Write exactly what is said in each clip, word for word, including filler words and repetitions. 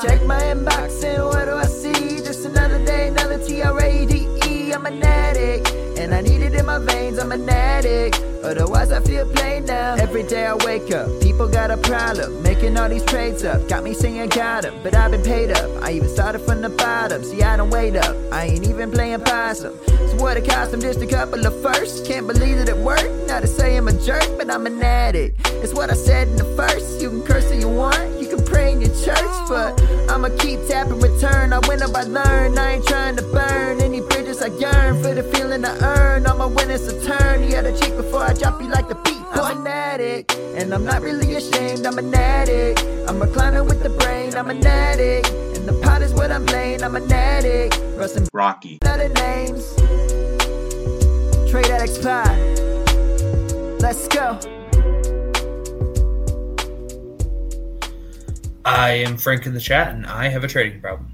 Check my inbox and what do I see? Just another day, another T R A D E. I'm an addict, and I need it in my veins. I'm an addict, otherwise I feel plain now. Every day I wake up, people got a problem, making all these trades up. Got me singing got 'em, but I've been paid up. I even started from the bottom, see I don't wait up. I ain't even playing possum. So what it cost them, just a couple of firsts. Can't believe that it worked, not to say I'm a jerk, but I'm an addict. It's what I said in the first. You can curse if you want, you can pray in your church, but I'ma keep tapping return. I win up, I learn, I ain't trying to burn any bridges. I yearn for the feeling I earn. All my winners a turn, you gotta cheat before I drop you like the beat. I'm an addict, and I'm not really ashamed. I'm an addict, I'm a climber with the brain. I'm an addict, and the pot is what I'm playing. I'm an addict, Russ and Rocky. Other names, Trade Addicts Pod. Let's go. I am Frank in the chat, and I have a trading problem.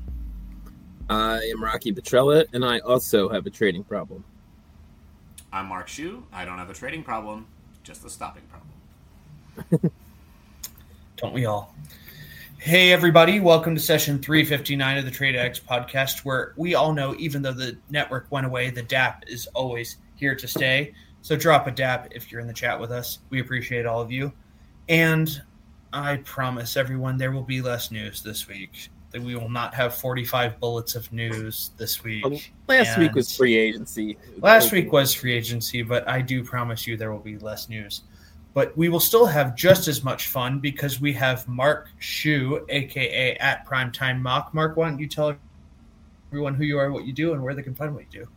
I am Rocky Petrella, and I also have a trading problem. I'm Mark Shu. I don't have a trading problem, just a stopping problem. Don't we all? Hey, everybody. Welcome to session three fifty-nine of the Trade Addicts podcast, where we all know, even though the network went away, the D A P is always here to stay. So drop a D A P if you're in the chat with us. We appreciate all of you. And I promise everyone there will be less news this week. That we will not have forty-five bullets of news this week. Um, last and week was free agency. Last week was free agency, but I do promise you there will be less news. But we will still have just as much fun because we have Mark Shu, a k a at Primetime Mock. Mark, why don't you tell everyone who you are, what you do, and where they can find what you do?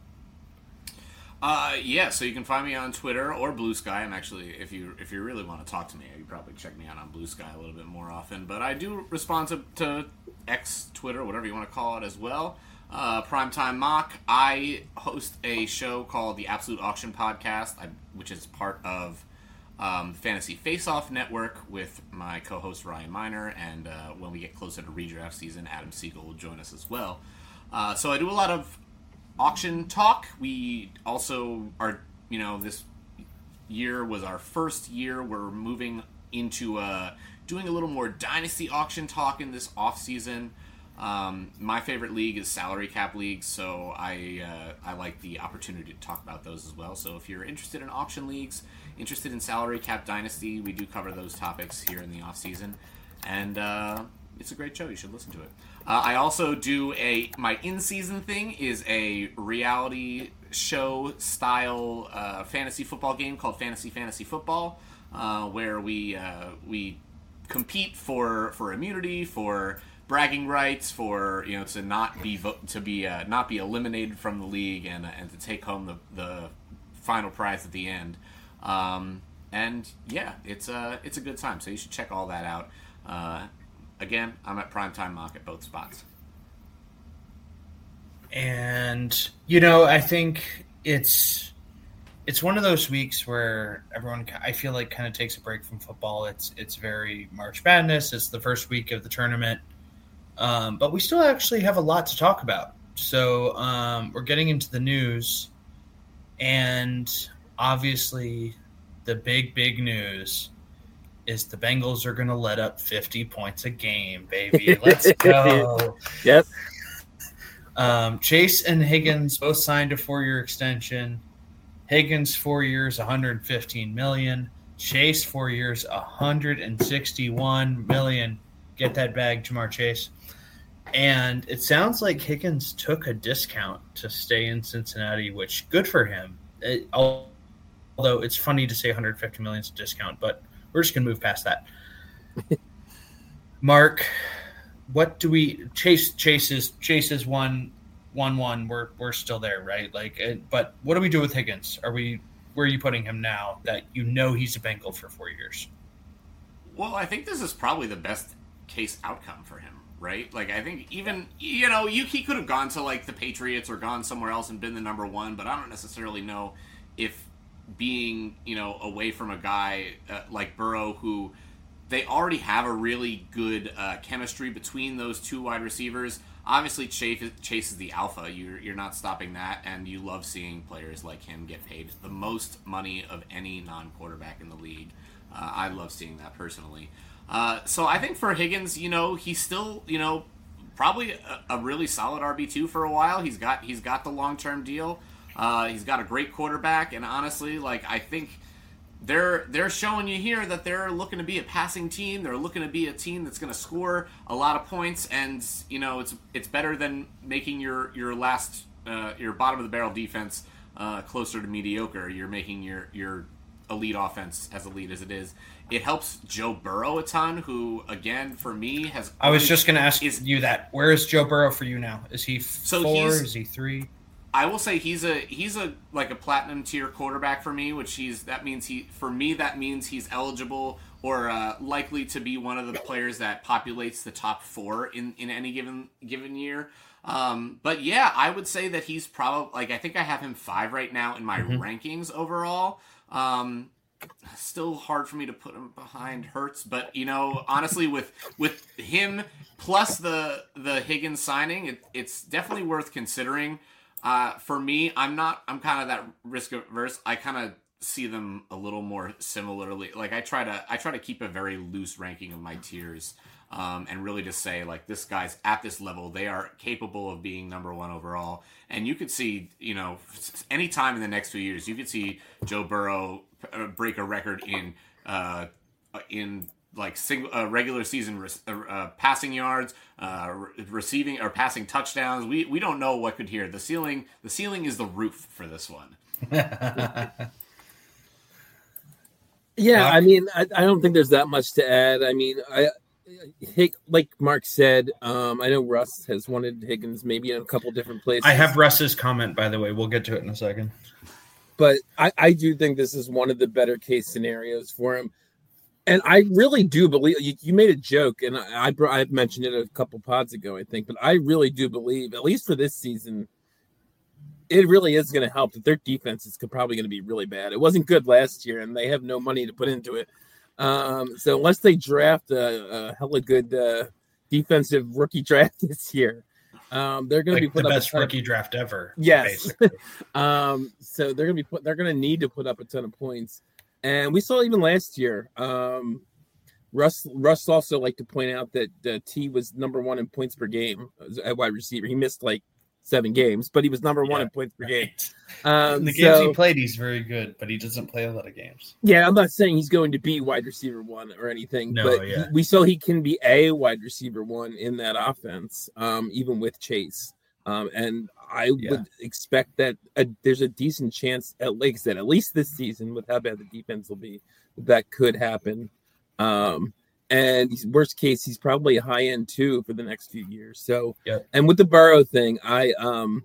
Uh, yeah, so you can find me on Twitter or Blue Sky. I'm actually, if you if you really want to talk to me, you probably check me out on Blue Sky a little bit more often. But I do respond to, to X, Twitter, whatever you want to call it as well. Uh, Primetime Mock. I host a show called the Absolute Auction Podcast, I, which is part of um, Fantasy Face-Off Network with my co-host Ryan Miner. And uh, when we get closer to redraft season, Adam Siegel will join us as well. Uh, so I do a lot of auction talk. We also are, you know, this year was our first year. We're moving into uh, doing a little more dynasty auction talk in this off season. Um, my favorite league is salary cap leagues, so I uh, I like the opportunity to talk about those as well. So if you're interested in auction leagues, interested in salary cap dynasty, we do cover those topics here in the off season, and uh, it's a great show. You should listen to it. Uh, I also do a my in-season thing is a reality show style uh, fantasy football game called Fantasy Fantasy Football, uh, where we uh, we compete for for immunity, for bragging rights, for you know to not be vo- to be uh, not be eliminated from the league and uh, and to take home the the final prize at the end. Um, and yeah, it's a it's a good time. So you should check all that out. Uh, Again, I'm at Primetime Mock at both spots. And, you know, I think it's it's one of those weeks where everyone, I feel like, kind of takes a break from football. It's it's very March Madness. It's the first week of the tournament. Um, but we still actually have a lot to talk about. So um, we're getting into the news. And obviously the big, big news is the Bengals are going to let up fifty points a game, baby. Let's go. Yep. Um, Chase and Higgins both signed a four-year extension. Higgins, four years, one hundred fifteen million dollars. Chase, four years, one hundred sixty-one million dollars. Get that bag, Jamar Chase. And it sounds like Higgins took a discount to stay in Cincinnati, which good for him. It, although it's funny to say one hundred fifty million dollars is a discount, but we're just going to move past that. Mark, what do we Chase Chase's Chase's one one one we're we're still there, right? Like but what do we do with Higgins? Are we where are you putting him now that you know he's a Bengal for four years? Well, I think this is probably the best case outcome for him, right? Like I think even you know, you he could have gone to like the Patriots or gone somewhere else and been the number one, but I don't necessarily know if being, you know, away from a guy uh, like Burrow, who they already have a really good uh, chemistry between those two wide receivers. Obviously, Chase, Chase is the alpha. You're, you're not stopping that, and you love seeing players like him get paid the most money of any non-quarterback in the league. Uh, I love seeing that personally. Uh, so I think for Higgins, you know, he's still, you know, probably a, a really solid R B two for a while. He's got he's got the long term deal. Uh, he's got a great quarterback, and honestly, like I think they're they're showing you here that they're looking to be a passing team. They're looking to be a team that's going to score a lot of points, and you know it's it's better than making your your last uh, your bottom of the barrel defense uh, closer to mediocre. You're making your your elite offense as elite as it is. It helps Joe Burrow a ton, who again for me has. I was just going to ask is, you that. Where is Joe Burrow for you now? Is he so four? Is he three? I will say he's a he's a like a platinum tier quarterback for me, which he's that means he for me that means he's eligible or uh, likely to be one of the players that populates the top four in, in any given given year. Um, but yeah, I would say that he's probably like I think I have him five right now in my mm-hmm. rankings overall. Um, still hard for me to put him behind Hurts, but you know honestly with with him plus the the Higgins signing, it, it's definitely worth considering. Uh, for me, I'm not, I'm kind of that risk averse. I kind of see them a little more similarly. Like I try to, I try to keep a very loose ranking of my tiers, um, and really just say like, this guy's at this level. They are capable of being number one overall. And you could see, you know, anytime in the next few years, you could see Joe Burrow break a record in, uh, in, like single uh, regular season re- uh, passing yards, uh, re- receiving or passing touchdowns. We we don't know what could hear. The ceiling the ceiling is the roof for this one. Yeah, I mean, I, I don't think there's that much to add. I mean, I like Mark said, um, I know Russ has wanted Higgins maybe in a couple different places. I have Russ's comment, by the way. We'll get to it in a second. But I, I do think this is one of the better case scenarios for him. And I really do believe you, you made a joke, and I, I I've mentioned it a couple pods ago, I think, but I really do believe, at least for this season, it really is going to help that their defense is probably going to be really bad. It wasn't good last year, and they have no money to put into it. Um, so unless they draft a, a hella good uh, defensive rookie draft this year, um, they're going like to be put the up best a ton rookie of, draft ever. Yes. um, so they're going to be put, they're going to need to put up a ton of points. And we saw even last year, um, Russ Russ also liked to point out that uh, T was number one in points per game at wide receiver. He missed like seven games, but he was number yeah, one in points per right. game. Um, in the games so, he played, he's very good, but he doesn't play a lot of games. Yeah, I'm not saying he's going to be wide receiver one or anything, no, but yeah. he, we saw he can be a wide receiver one in that offense, um, even with Chase. Um, and I yeah. would expect that a, there's a decent chance, at, like I said, at least this season, with how bad the defense will be, that could happen. Um, and worst case, he's probably a high end too for the next few years. So, yep. And with the Burrow thing, I um,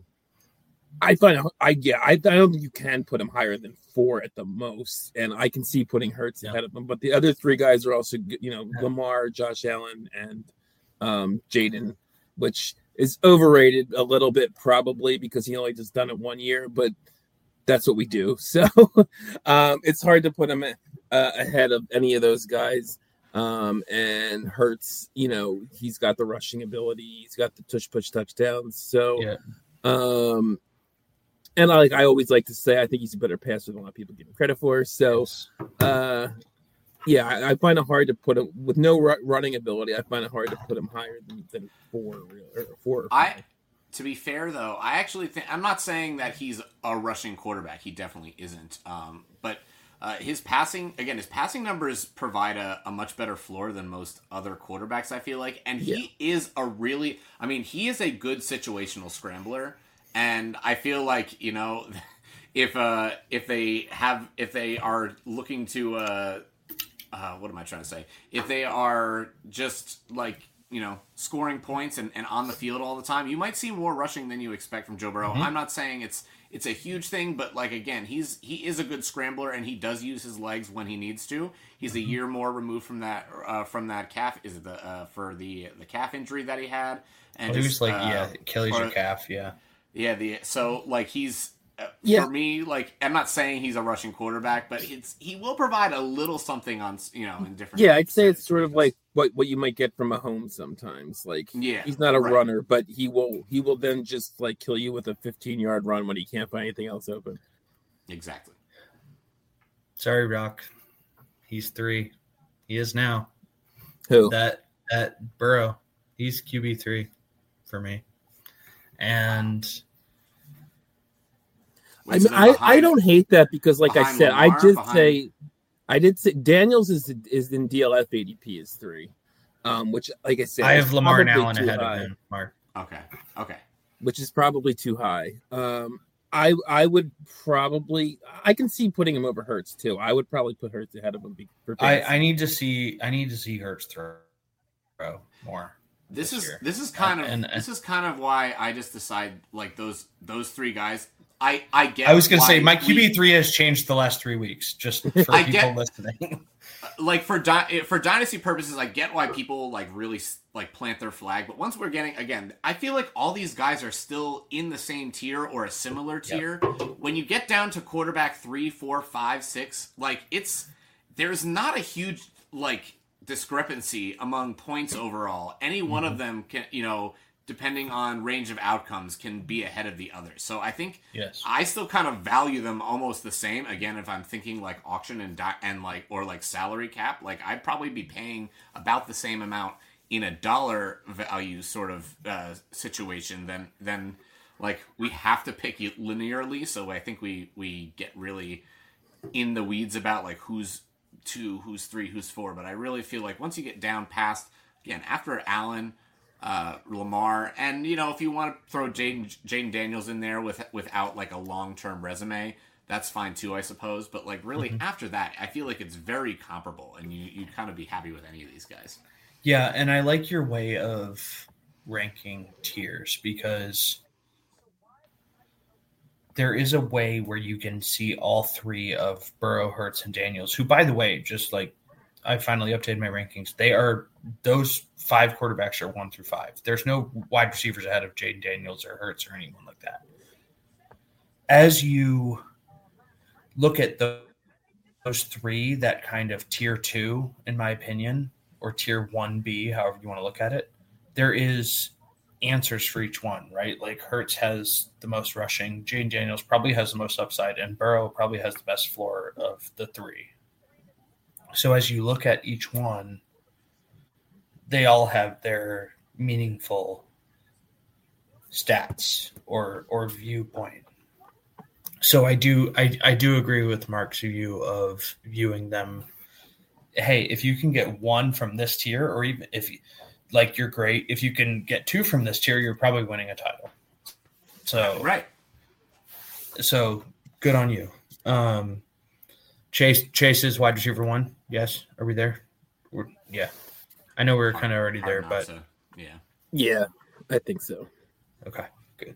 I find I yeah, I, I don't think you can put him higher than four at the most, and I can see putting Hurts yeah. ahead of him. But the other three guys are also, you know, yeah. Lamar, Josh Allen, and um, Jaden, which is overrated a little bit probably because he only just done it one year, but that's what we do. So um, it's hard to put him uh, ahead of any of those guys. Um, and Hurts, you know, he's got the rushing ability. He's got the tush push touchdowns. So, yeah. um, and I like, I always like to say, I think he's a better passer than a lot of people give him credit for. So, yes. uh, yeah, I, I find it hard to put him with no r- running ability. I find it hard to put him higher than, than four, or four. Or I, to be fair though, I actually think I'm not saying that he's a rushing quarterback. He definitely isn't. Um, but uh, his passing, again, his passing numbers provide a, a much better floor than most other quarterbacks. I feel like, and he yeah. is a really, I mean, he is a good situational scrambler, and I feel like you know, if uh, if they have, if they are looking to. Uh, Uh, what am I trying to say? If they are just like, you know, scoring points and, and on the field all the time, you might see more rushing than you expect from Joe Burrow. Mm-hmm. I'm not saying it's it's a huge thing, but like again, he's he is a good scrambler and he does use his legs when he needs to. He's a year more removed from that uh, from that calf is it the uh, for the the calf injury that he had. And well, just, he was like uh, yeah, Achilles or calf, yeah, yeah. The so like he's. Uh, yeah. For me, like I'm not saying he's a rushing quarterback, but it's he will provide a little something on you know in different. Yeah, I'd say it's sort of like what, what you might get from Mahomes sometimes. Like yeah, he's not a right. runner, but he will he will then just like kill you with a fifteen yard run when he can't find anything else open. Exactly. Sorry, Rock. He's three. He is now. Who? That that Burrow. He's Q B three. for me. And I mean, I, I don't hate that because, like I said, Lamar, I did behind... say, I did say Daniels is is in D L F A D P is three, um, which, like I said, I have Lamar and Allen too ahead high, of him. Mark. Okay, okay, which is probably too high. Um, I I would probably I can see putting him over Hurts too. I would probably put Hurts ahead of him. For I, I need to see I need to see Hurts throw more. This, this is year. this is kind of and, and, this is kind of why I just decide like those those three guys. I I get. I was going to say my we, Q B three has changed the last three weeks. Just for I people get, listening, like for di- for dynasty purposes, I get why people like really like plant their flag. But once we're getting again, I feel like all these guys are still in the same tier or a similar tier. Yep. When you get down to quarterback three, four, five, six, like it's there's not a huge like discrepancy among points overall. Any one mm-hmm. of them can, you know, depending on range of outcomes, can be ahead of the others. So I think yes. I still kind of value them almost the same. Again, if I'm thinking like auction and di- and like or like salary cap, like I'd probably be paying about the same amount in a dollar value sort of uh, situation than than like we have to pick it linearly. So I think we we get really in the weeds about like who's two, who's three, who's four. But I really feel like once you get down past, again, after Allen, uh, Lamar, and, you know, if you want to throw Jaden, Jaden Daniels in there with without, like, a long-term resume, that's fine, too, I suppose. But, like, really, mm-hmm. after that, I feel like it's very comparable, and you, you'd kind of be happy with any of these guys. Yeah, and I like your way of ranking tiers because there is a way where you can see all three of Burrow, Hurts, and Daniels, who, by the way, just like I finally updated my rankings, they are those five quarterbacks are one through five. There's no wide receivers ahead of Jaden Daniels or Hurts or anyone like that. As you look at the, those three, that kind of tier two, in my opinion, or tier one B, however you want to look at it, there is answers for each one, right? Like Hurts has the most rushing, Jaden Daniels probably has the most upside, and Burrow probably has the best floor of the three. So as you look at each one, they all have their meaningful stats or or viewpoint. So I do I, I do agree with Mark's view of viewing them. Hey, if you can get one from this tier, or even if you, like you're great, if you can get two from this tier, you're probably winning a title. So right. So good on you. Um, Chase Chase is wide receiver one. Yes, are we there? We're, yeah, I know we were kind of already there, but so. yeah, yeah, I think so. Okay, good.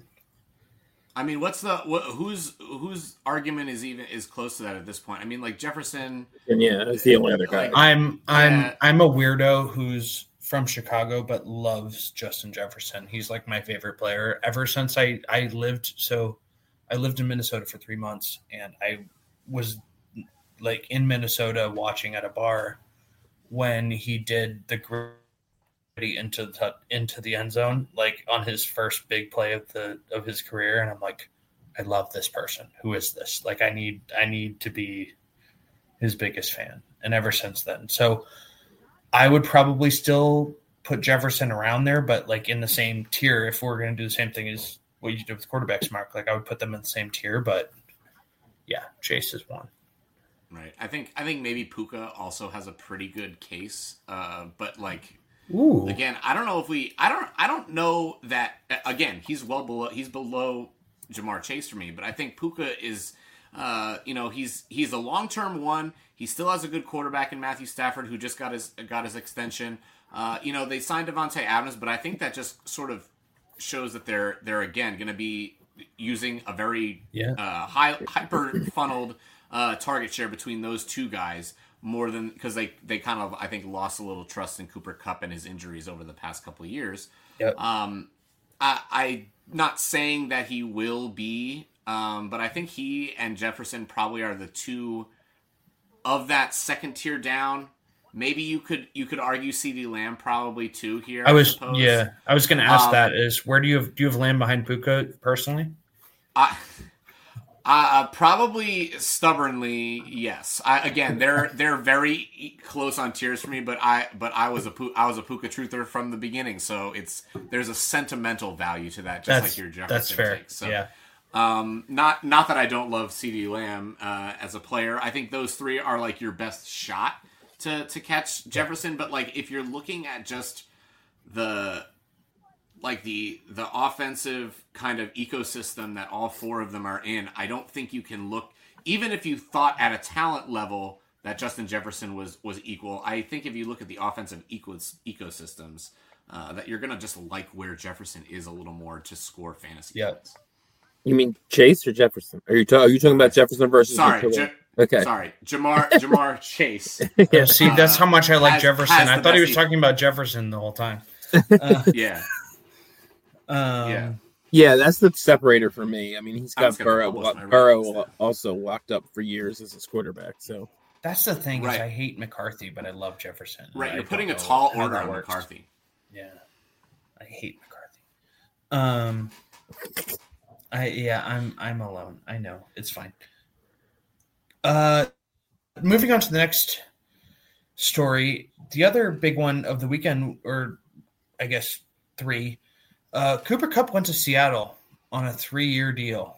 I mean, what's the what, whose whose argument is even is close to that at this point? I mean, like Jefferson. And yeah, that's the only other guy. Like, I'm I'm uh, I'm a weirdo who's from Chicago but loves Justin Jefferson. He's like my favorite player ever since I I lived. So I lived in Minnesota for three months, and I was like in Minnesota watching at a bar when he did the gritty into the into the end zone, like on his first big play of the of his career, and I'm like, I love this person. Who is this? Like, I need I need to be his biggest fan. And ever since then, so I would probably still put Jefferson around there, but like in the same tier. If we're going to do the same thing as what you did with quarterbacks, Mark, like I would put them in the same tier. But yeah, Chase is one. Right. I think I think maybe Puka also has a pretty good case. Uh, but like Ooh. again, I don't know if we I don't I don't know that again, he's well below he's below Jamar Chase for me, but I think Puka is uh, you know, he's he's a long-term one. He still has a good quarterback in Matthew Stafford who just got his got his extension. Uh, you know, they signed Devontae Adams, but I think that just sort of shows that they're they're again going to be using a very yeah. uh, high hyper funneled Uh, target share between those two guys more than because they, they kind of I think lost a little trust in Cooper Kupp and his injuries over the past couple of years. Yep. Um, I, I not saying that he will be, um, but I think he and Jefferson probably are the two of that second tier down. Maybe you could you could argue CeeDee Lamb probably too here. I was suppose. yeah I was going to ask um, that is where do you have do you have Lamb behind Puka personally? I. Uh, probably stubbornly, yes. I, again, they're they're very close on tiers for me, but I but I was a I was a Puka truther from the beginning, so it's there's a sentimental value to that, just that's, like your Jefferson that's fair. take. So, yeah. Um, not not that I don't love CeeDee Lamb uh, as a player. I think those three are like your best shot to to catch Jefferson. But like if you're looking at just the like the the offensive kind of ecosystem that all four of them are in, I don't think you can look, even if you thought at a talent level that Justin Jefferson was was equal. I think if you look at the offensive ecos, ecosystems, uh, that you're gonna just like where Jefferson is a little more to score fantasy Yeah. points. You mean Chase or Jefferson? Are you ta- are you talking about Jefferson versus? Sorry, J- okay. Sorry, Jamar Jamar Chase. Yeah, see, that's how much I like has- Jefferson. has I the thought he best was e- talking about Jefferson the whole time. Uh, Yeah, um, yeah. Yeah, that's the separator for me. I mean, he's I got was gonna Burrow. publish my Burrow rankings. also locked up for years as his quarterback. So That's the thing Right. is I hate McCarthy, but I love Jefferson. Right, I you're don't putting a know tall how order that on works. McCarthy. Yeah, I hate McCarthy. Um, I yeah, I'm I'm alone. I know it's fine. Uh, moving on to the next story, the other big one of the weekend, or I guess three. Uh, Cooper Kupp went to Seattle on a three-year deal,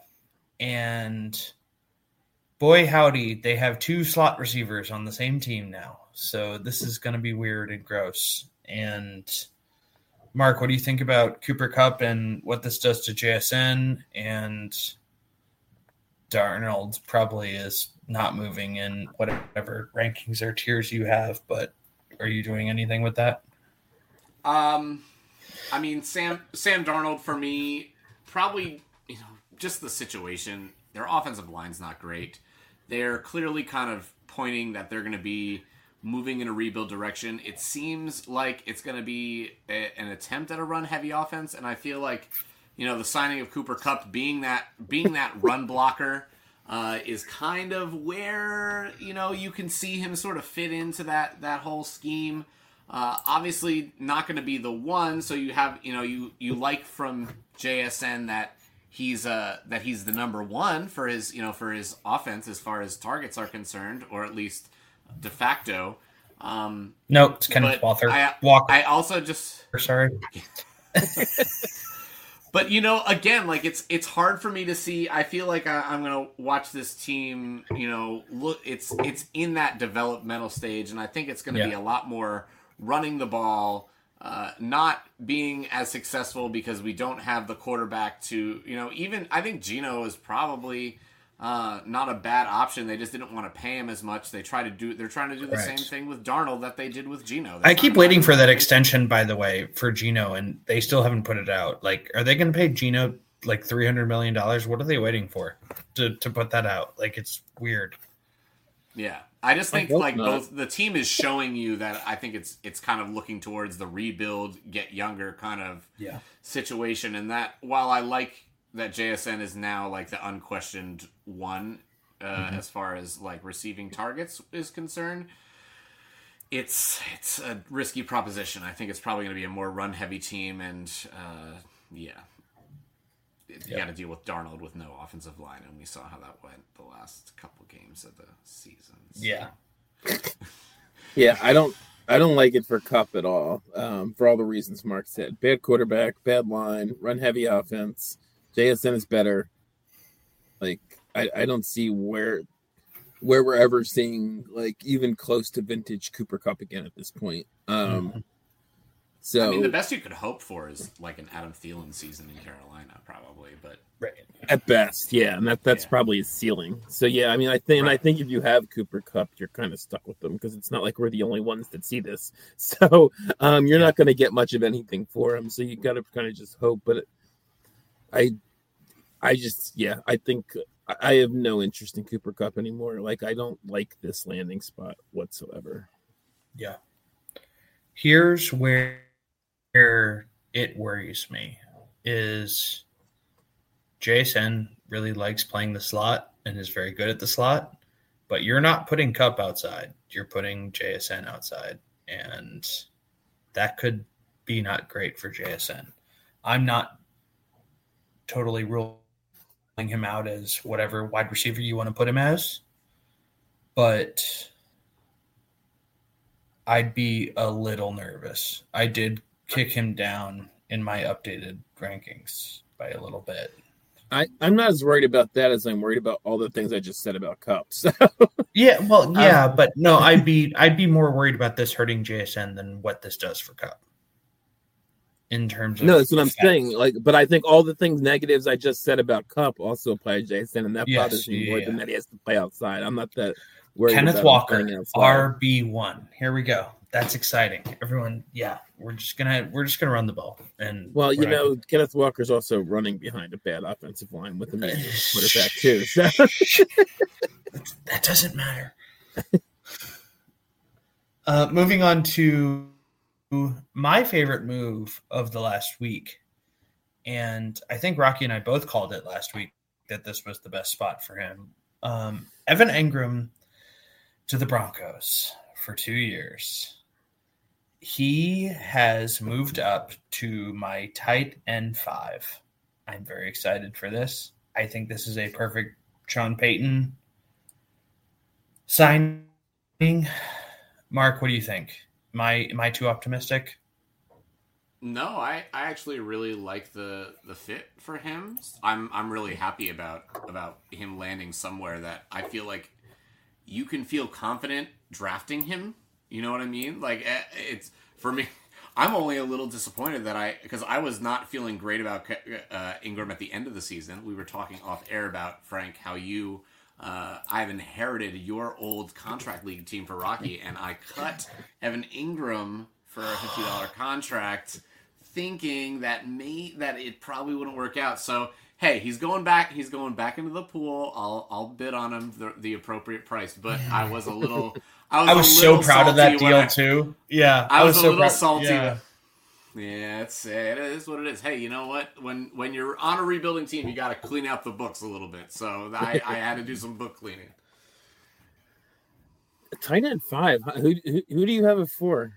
and boy howdy, they have two slot receivers on the same team now. So this is going to be weird and gross. And Mark, what do you think about Cooper Kupp and what this does to J S N? And Darnold probably is not moving in whatever rankings or tiers you have, but are you doing anything with that? Um, I mean, Sam Sam Darnold for me, probably, you know, just the situation. Their offensive line's not great. They're clearly kind of pointing that they're going to be moving in a rebuild direction. It seems like it's going to be a, an attempt at a run-heavy offense, and I feel like, you know, the signing of Cooper Kupp being that being that run blocker uh, is kind of where, you know, you can see him sort of fit into that that whole scheme. Uh, obviously, not going to be the one. So you have, you know, you you like from J S N that he's uh that he's the number one for his, you know, for his offense as far as targets are concerned, or at least de facto. Um, No, it's Kenneth but Walker. I, Walker. I also just. Sorry. But, you know, again, like it's it's hard for me to see. I feel like I, I'm going to watch this team, you know, look, it's it's in that developmental stage, and I think it's going to Yeah. be a lot more running the ball, uh, not being as successful because we don't have the quarterback to, you know, even I think Geno is probably uh, not a bad option. They just didn't want to pay him as much. They try to do, they're trying to do the Correct. same thing with Darnold that they did with Geno. I keep waiting for that extension, by the way, for Geno, and they still haven't put it out. Like, are they going to pay Geno like three hundred million dollars? What are they waiting for to, to put that out? Like, it's weird. Yeah. I just think hope like not. both the team is showing you that I think it's it's kind of looking towards the rebuild, get younger kind of Yeah. situation, and that while I like that J S N is now like the unquestioned one uh, Mm-hmm. as far as like receiving targets is concerned, it's it's a risky proposition. I think it's probably going to be a more run heavy team, and uh, yeah, you Yep. got to deal with Darnold with no offensive line, and we saw how that went the last couple games of the season. So. Yeah. yeah, I don't I don't like it for Kupp at all. Um, for all the reasons Mark said. Bad quarterback, bad line, run heavy offense. J S N is better. Like I, I don't see where where we're ever seeing like even close to vintage Cooper Kupp again at this point. Um Mhm. so I mean, the best you could hope for is like an Adam Thielen season in Carolina, probably. But Right. at best, yeah, and that that's Yeah. probably his ceiling. So yeah, I mean, I think and I Right. think if you have Cooper Kupp, you're kind of stuck with them because it's not like we're the only ones that see this. So um, you're not going to get much of anything for him. So you got to kind of just hope. But it, I, I just yeah, I think I- I have no interest in Cooper Kupp anymore. Like I don't like this landing spot whatsoever. Yeah. Here's where where it worries me is J S N really likes playing the slot and is very good at the slot, but you're not putting Kupp outside. You're putting J S N outside, and that could be not great for J S N. I'm not totally ruling him out as whatever wide receiver you want to put him as. But I'd be a little nervous. I did kick him down in my updated rankings by a little bit. I, I'm not as worried about that as I'm worried about all the things I just said about Kupp. So. Yeah, well, yeah, um, but no, I'd be I'd be more worried about this hurting J S N than what this does for Kupp. In terms of no, that's what I'm effects. saying. Like, but I think all the things negatives I just said about Kupp also apply to J S N, and that yes, bothers me yeah, more yeah. than that he has to play outside. I'm not that worried. Kenneth about Walker, R B one. Here we go. That's exciting. Everyone, yeah, we're just gonna we're just gonna run the ball. And well, you know, gonna... Kenneth Walker's also running behind a bad offensive line with a medium quarterback too. So. That doesn't matter. uh, moving on to my favorite move of the last week, and I think Rocky and I both called it last week that this was the best spot for him. Um, Evan Engram to the Broncos for two years. He has moved up to my tight end five. I'm very excited for this. I think this is a perfect Sean Payton signing. Mark, what do you think? Am I, am I too optimistic? No, I, I actually really like the the fit for him. I'm I'm really happy about about him landing somewhere that I feel like you can feel confident drafting him. You know what I mean? Like, it's for me. I'm only a little disappointed that I because I was not feeling great about uh, Ingram at the end of the season. We were talking off air about, Frank, how you uh, I've inherited your old contract league team for Rocky, and I cut Evan Ingram for a fifty dollars contract, thinking that may that it probably wouldn't work out. So hey, he's going back. He's going back into the pool. I'll I'll bid on him the, the appropriate price. But I was a little. I was, I was so proud of that deal I, too. Yeah, I, I was, was a so little proud. salty. Yeah. yeah, it's it is what it is. Hey, you know what? When when you're on a rebuilding team, you got to clean out the books a little bit. So I, I had to do some book cleaning. Tight end five. Who, who who do you have it for?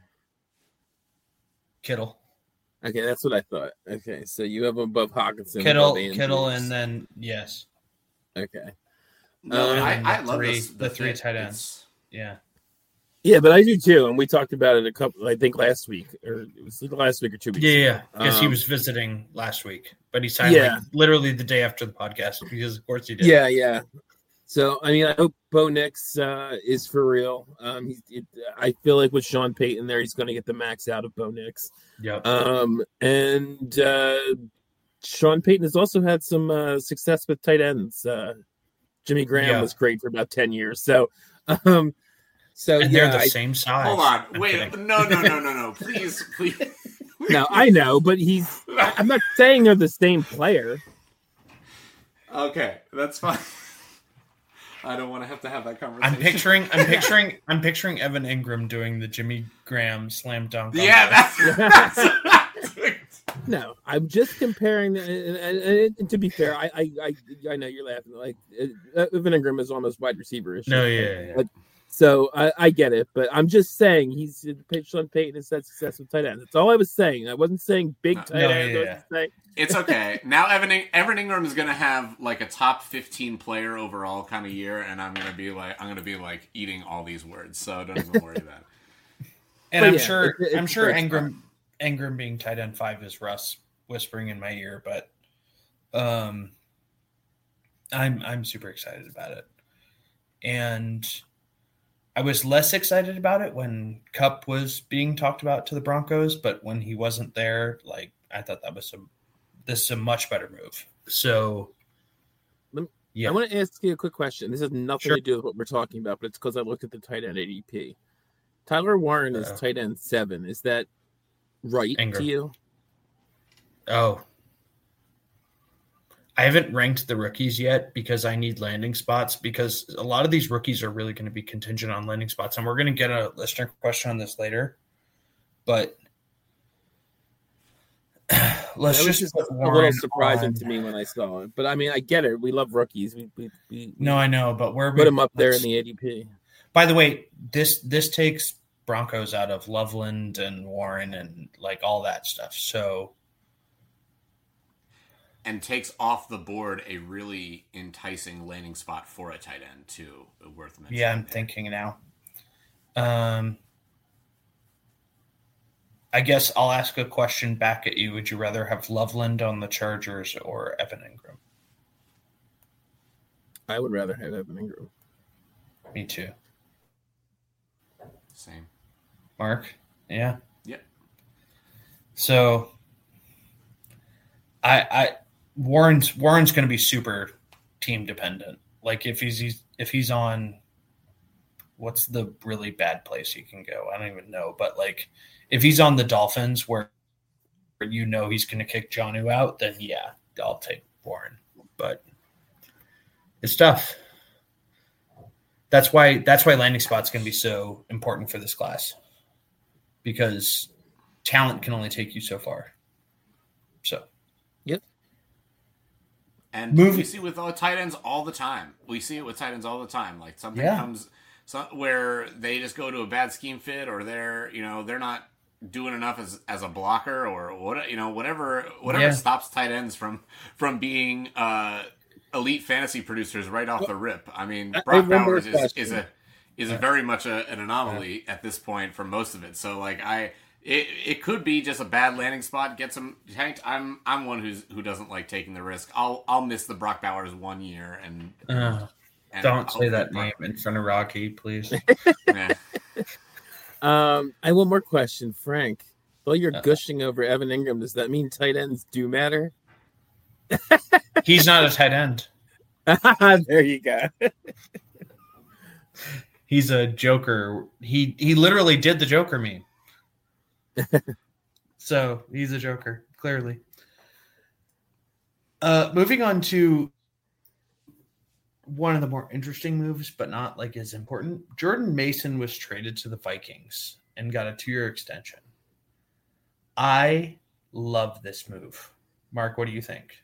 Kittle. Okay, that's what I thought. Okay, so you have above Hawkinson, Kittle, above Kittle, and then yes. Okay. No, um, I, I love three, this, the, the three fit. tight ends. It's, yeah. Yeah, but I do too, and we talked about it a couple. I think last week, or it was last week or two weeks. Yeah, yeah, because um, he was visiting last week, but he signed yeah. like literally the day after the podcast because, of course, he did. Yeah, yeah. So I mean, I hope Bo Nix uh, is for real. Um, he, it, I feel like with Sean Payton there, he's going to get the max out of Bo Nix. Yep. Um, and uh, Sean Payton has also had some uh, success with tight ends. Uh, Jimmy Graham yeah. was great for about ten years. So. Um, So and yeah, they're the I, same size. Hold on, I'm wait, kidding. no, no, no, no, no, please, please. No, I know, but he's. I'm not saying they're the same player. Okay, that's fine. I don't want to have to have that conversation. I'm picturing, I'm picturing, I'm picturing Evan Ingram doing the Jimmy Graham slam dunk. Yeah, that's, that's what I'm doing. No, I'm just comparing. The, and, and, and to be fair, I, I, I, I know you're laughing. Like uh, Evan Ingram is almost wide receiver-ish. No, yeah, yeah. But, So I, I get it, but I'm just saying he's Sean Payton has had success with tight ends. That's all I was saying. I wasn't saying big tight no, ends. Yeah, I yeah. was saying... It's okay. Now Evan, Evan Ingram is going to have like a top fifteen player overall kind of year, and I'm going to be like I'm going to be like eating all these words. So don't even worry about it. And But I'm yeah, sure, it- it's I'm sure great Ingram, Ingram being tight end five is Russ whispering in my ear, but um, I'm I'm super excited about it, and I was less excited about it when Kupp was being talked about to the Broncos, but when he wasn't there, like I thought that was a this is a much better move. So, yeah, I want to ask you a quick question. This has nothing Sure. to do with what we're talking about, but it's because I looked at the tight end A D P. Tyler Warren is Uh-oh. tight end seven. Is that right Ingram. to you? Oh, I haven't ranked the rookies yet because I need landing spots because a lot of these rookies are really going to be contingent on landing spots. And we're going to get a listener question on this later. But let's That was just just put a Warren little surprising on- to me when I saw it. But I mean, I get it. We love rookies. We, we, we No, I know, but where put him up there in the A D P. By the way, this this takes Broncos out of Loveland and Warren and like all that stuff. So and takes off the board a really enticing landing spot for a tight end too. Worth mentioning. Yeah, I'm there. thinking now. Um, I guess I'll ask a question back at you. Would you rather have Loveland on the Chargers or Evan Ingram? I would rather have Evan Ingram. Me too. Same. Mark? Yeah. Yep. So, I, I Warren's Warren's going to be super team dependent. Like if he's, he's if he's on, what's the really bad place he can go? I don't even know. But like if he's on the Dolphins where you know he's going to kick Jonnu out, then yeah, I'll take Warren. But it's tough. That's why that's why landing spot's going to be so important for this class, because talent can only take you so far. So, yep. And Movie. we see with all tight ends all the time. We see it with tight ends all the time. Like something Yeah. comes so, where they just go to a bad scheme fit, or they're you know they're not doing enough as as a blocker, or what you know whatever whatever Yeah. stops tight ends from from being uh, elite fantasy producers right off the rip. I mean, I Brock remember Bowers a is, question. is a is a very much a, an anomaly at this point for most of it. So like I. It it could be just a bad landing spot, get some tanked. I'm I'm one who's who doesn't like taking the risk. I'll I'll miss the Brock Bowers one year and, uh, and don't say that Brock- name in front of Rocky, please. Yeah. Um, I have one more question, Frank. While you're Uh-oh. gushing over Evan Ingram, does that mean tight ends do matter? He's not a tight end. There you go. He's a Joker. He he literally did the Joker meme. So he's a Joker, clearly. Uh, moving on to one of the more interesting moves, but not like as important. Jordan Mason was traded to the Vikings and got a two-year extension. I love this move. Mark, what do you think?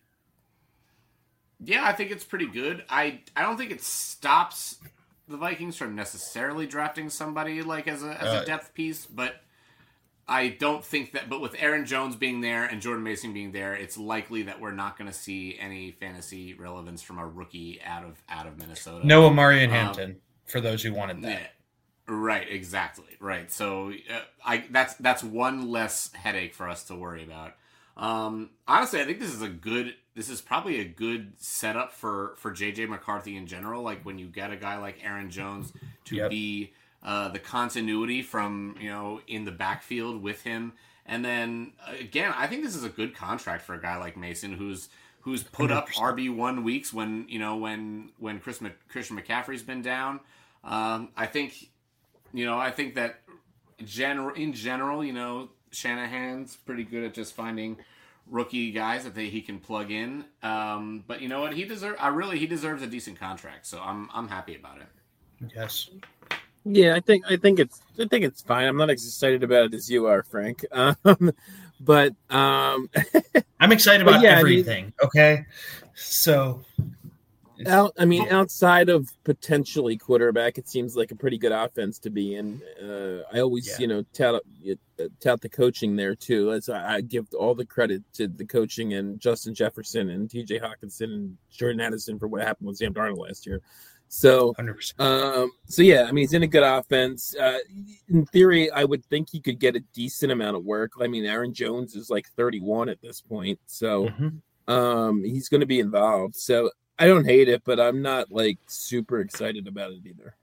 Yeah, I think it's pretty good. I I don't think it stops the Vikings from necessarily drafting somebody like as a as Uh, a depth piece, but I don't think that. But with Aaron Jones being there and Jordan Mason being there, it's likely that we're not going to see any fantasy relevance from a rookie out of out of Minnesota. No Amari and Um, Hampton, for those who wanted that. Yeah. Right, exactly. Right. So uh, I that's that's one less headache for us to worry about. Um, honestly, I think this is a good. This is probably a good setup for for J J McCarthy in general. Like when you get a guy like Aaron Jones to Yep. be uh, the continuity from you know in the backfield with him, and then uh, again, I think this is a good contract for a guy like Mason, who's who's put up R B one weeks when you know when when Chris Mc, Christian McCaffrey's been down. Um, I think you know I think that general in general, you know Shanahan's pretty good at just finding rookie guys that they, he can plug in. Um, but you know what? He deserve. I really he deserves a decent contract. So I'm I'm happy about it. Yes. Yeah, I think I think it's I think it's fine. I'm not as excited about it as you are, Frank. Um, but um, I'm excited But about yeah, I mean- everything. Okay. So out, I mean, outside of potentially quarterback, it seems like a pretty good offense to be in. Uh, I always, Yeah. you know, tout uh, tout the coaching there too. As I, I give all the credit to the coaching and Justin Jefferson and T J Hawkinson and Jordan Addison for what happened with Sam Darnold last year. So, one hundred percent. um, so yeah, I mean, he's in a good offense. Uh, in theory, I would think he could get a decent amount of work. I mean, Aaron Jones is like thirty-one at this point, so Mhm. um, he's going to be involved. So I don't hate it, but I'm not like super excited about it either.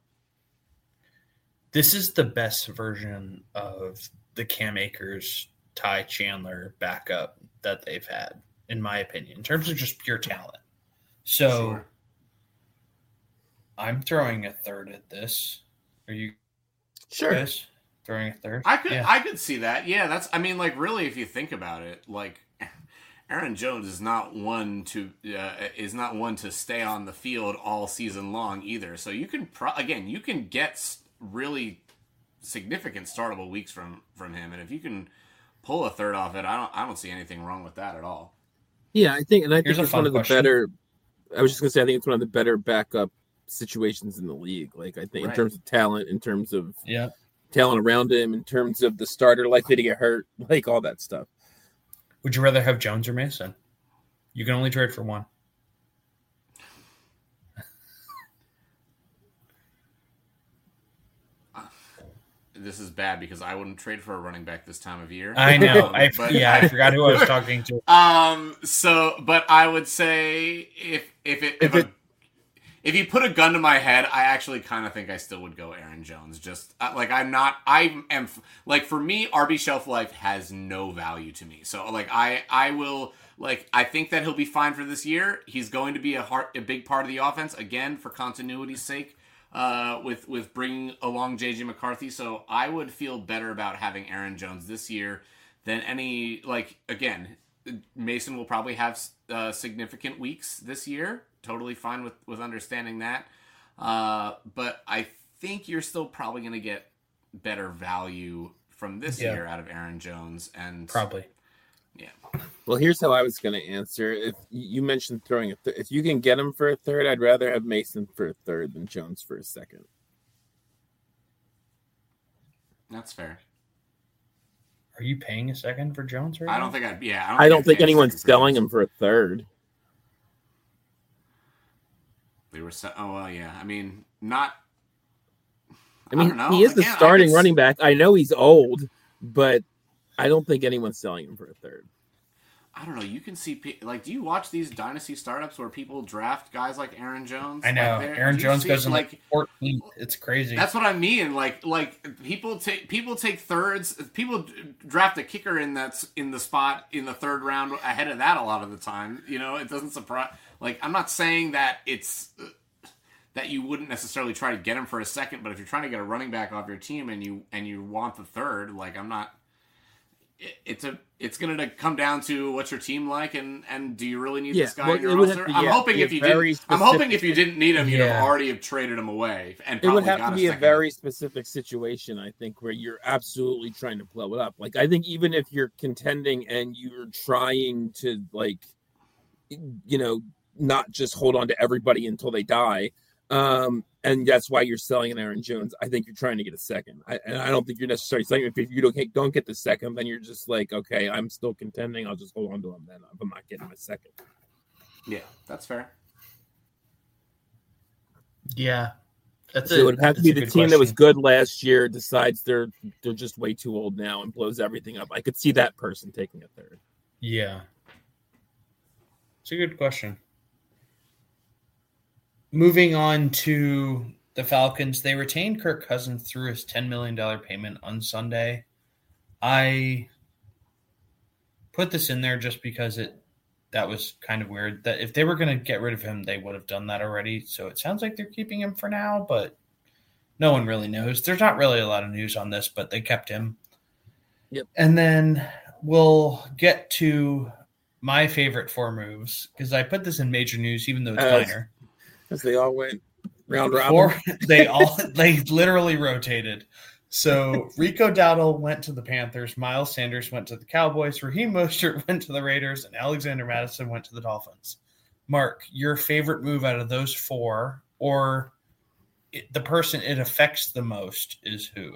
This is the best version of the Cam Akers, Ty Chandler backup that they've had, in my opinion, in terms of just pure talent. So Sure. I'm throwing a third at this. Are you Sure. guys throwing a third? I could Yeah. I could see that. Yeah, that's. I mean, like really, if you think about it, like Aaron Jones is not one to uh, is not one to stay on the field all season long either. So you can pro- again you can get s- really significant startable weeks from from him, and if you can pull a third off it, I don't I don't see anything wrong with that at all. Yeah, I think, and I Here's think a it's fun one of the question. better. I was just gonna say, I think it's one of the better backup situations in the league. Like, I think in Right. terms of talent, in terms of Yeah. talent around him, in terms of the starter likely to get hurt, like all that stuff. Would you rather have Jones or Mason? You can only trade for one. This is bad because I wouldn't trade for a running back this time of year. I know. Um, I but yeah, I forgot who I was talking to. Um. So, but I would say if if it if, If it- a, if you put a gun to my head, I actually kind of think I still would go Aaron Jones. Just uh, like I'm not. I am like for me, R B shelf life has no value to me. So like I I will like I think that he'll be fine for this year. He's going to be a heart a big part of the offense again for continuity's sake. Uh, with with bringing along J J McCarthy, so I would feel better about having Aaron Jones this year than any. Like again, Mason will probably have uh, significant weeks this year. Totally fine with with understanding that, uh, but I think you're still probably going to get better value from this Yeah. year out of Aaron Jones, and Probably. yeah. Well, here's how I was going to answer. If you mentioned throwing a, th- if you can get him for a third, I'd rather have Mason for a third than Jones for a second. That's fair. Are you paying a second for Jones right I now? don't think I'd. Yeah, I don't I think, don't I'd think pay a anyone's second for selling Jones. him for a third. They were. Se- oh well, yeah. I mean, not. I mean, don't know. he is the Again, I starting could s- running back. I know he's old, but I don't think anyone's selling him for a third. I don't know. You can see, pe- like, do you watch these dynasty startups where people draft guys like Aaron Jones? I know. Like, they're- Aaron do you Jones see, goes in like like fourteenth. It's crazy. that's what I mean. Like, like people take people take thirds. People d- draft a kicker in that's in the spot in the third round ahead of that a lot of the time. You know, it doesn't surprise. Like, I'm not saying that it's uh, that you wouldn't necessarily try to get him for a second, but if you're trying to get a running back off your team and you and you want the third, like, I'm not. It, it's a. It's going to come down to what's your team like, and, and do you really need Yeah, this guy well, in your it would have roster? to, I'm yeah, hoping be a if you very didn't, I'm hoping if specific- you didn't need him, you'd Yeah. have already have traded him away, and It probably would have got to be a second. very specific situation, I think, where you're absolutely trying to blow it up. Like, I think even if you're contending and you're trying to, like, you know, not just hold on to everybody until they die, um, and that's why you're selling an Aaron Jones. I think you're trying to get a second. I, and I don't think you're necessarily selling if you don't get, don't get the second, then you're just like, okay, I'm still contending. I'll just hold on to him then if I'm not getting my second. Yeah, that's fair. yeah. That's So a, it would have to that's be a the good team that was question. good last year decides they're they're just way too old now and blows everything up. I could see that person taking a third. Yeah. It's a good question. Moving on to the Falcons, they retained Kirk Cousins through his ten million dollars payment on Sunday. I put this in there just because it that was kind of weird. That if they were going to get rid of him, they would have done that already. So it sounds like they're keeping him for now, but no one really knows. There's not really a lot of news on this, but they kept him. Yep. And then we'll get to my favorite four moves because I put this in major news, even though it's Uh, minor. Because they all went round robin. Four, they all they literally rotated. So Rico Dowdle went to the Panthers, Miles Sanders went to the Cowboys, Raheem Mostert went to the Raiders, and Alexander Madison went to the Dolphins. Mark, your favorite move out of those four, or it, the person it affects the most, is who?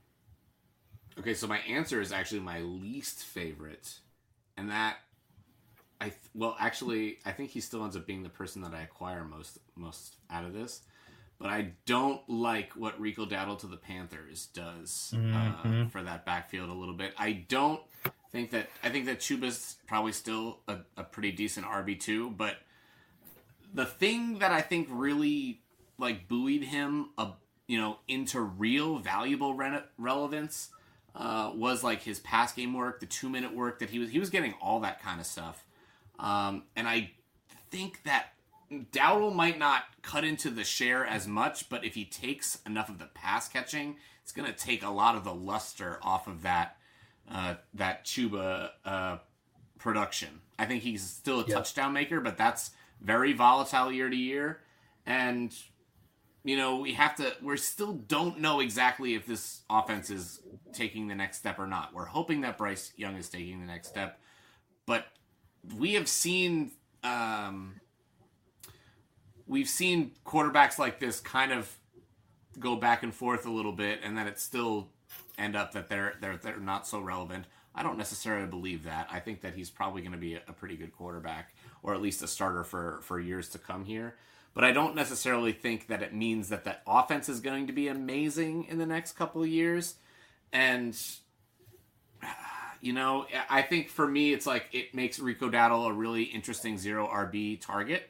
Okay, so my answer is actually my least favorite, and that I th- well, actually, I think he still ends up being the person that I acquire most most out of this. But I don't like what Rico Dowdle to the Panthers does uh, Mhm. for that backfield a little bit. I don't think that I think that Chuba's probably still a, a pretty decent R B two, but the thing that I think really like buoyed him, uh, you know, into real valuable re- relevance uh, was like his pass game work, the two minute work that he was he was getting all that kind of stuff, um, and I think that Dowdle might not cut into the share as much, but if he takes enough of the pass catching, it's going to take a lot of the luster off of that uh, that Chuba uh, production. I think he's still a Yep. touchdown maker, but that's very volatile year to year. And, you know, we have to, we still don't know exactly if this offense is taking the next step or not. We're hoping that Bryce Young is taking the next step, but we have seen, um, we've seen quarterbacks like this kind of go back and forth a little bit, and then it still end up that they're they're they're not so relevant. I don't necessarily believe that. I think that he's probably going to be a, a pretty good quarterback. or at least a starter for, for years to come here. But I don't necessarily think that it means that that offense is going to be amazing in the next couple of years. And, you know, I think for me, it's like it makes Rico Dowdle a really interesting zero R B target,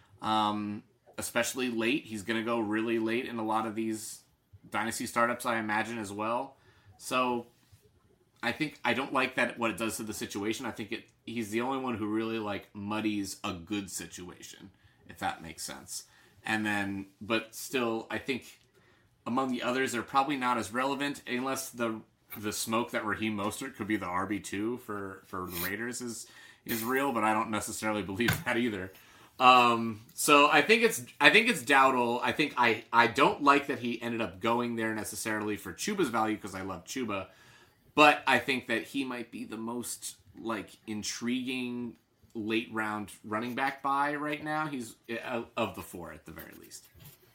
um, especially late. He's going to go really late in a lot of these dynasty startups, I imagine, as well. So I think I don't like that what it does to the situation. I think it he's the only one who really like muddies a good situation, if that makes sense. And then, but still, I think among the others, they're probably not as relevant unless the the smoke that Raheem Mostert could be the R B two for, for the Raiders is is real, but I don't necessarily believe that either. Um, so I think it's I think it's Dowdle. I think I, I don't like that he ended up going there necessarily for Chuba's value because I love Chuba, but I think that he might be the most like intriguing late round running back buy right now. He's uh, of the four at the very least.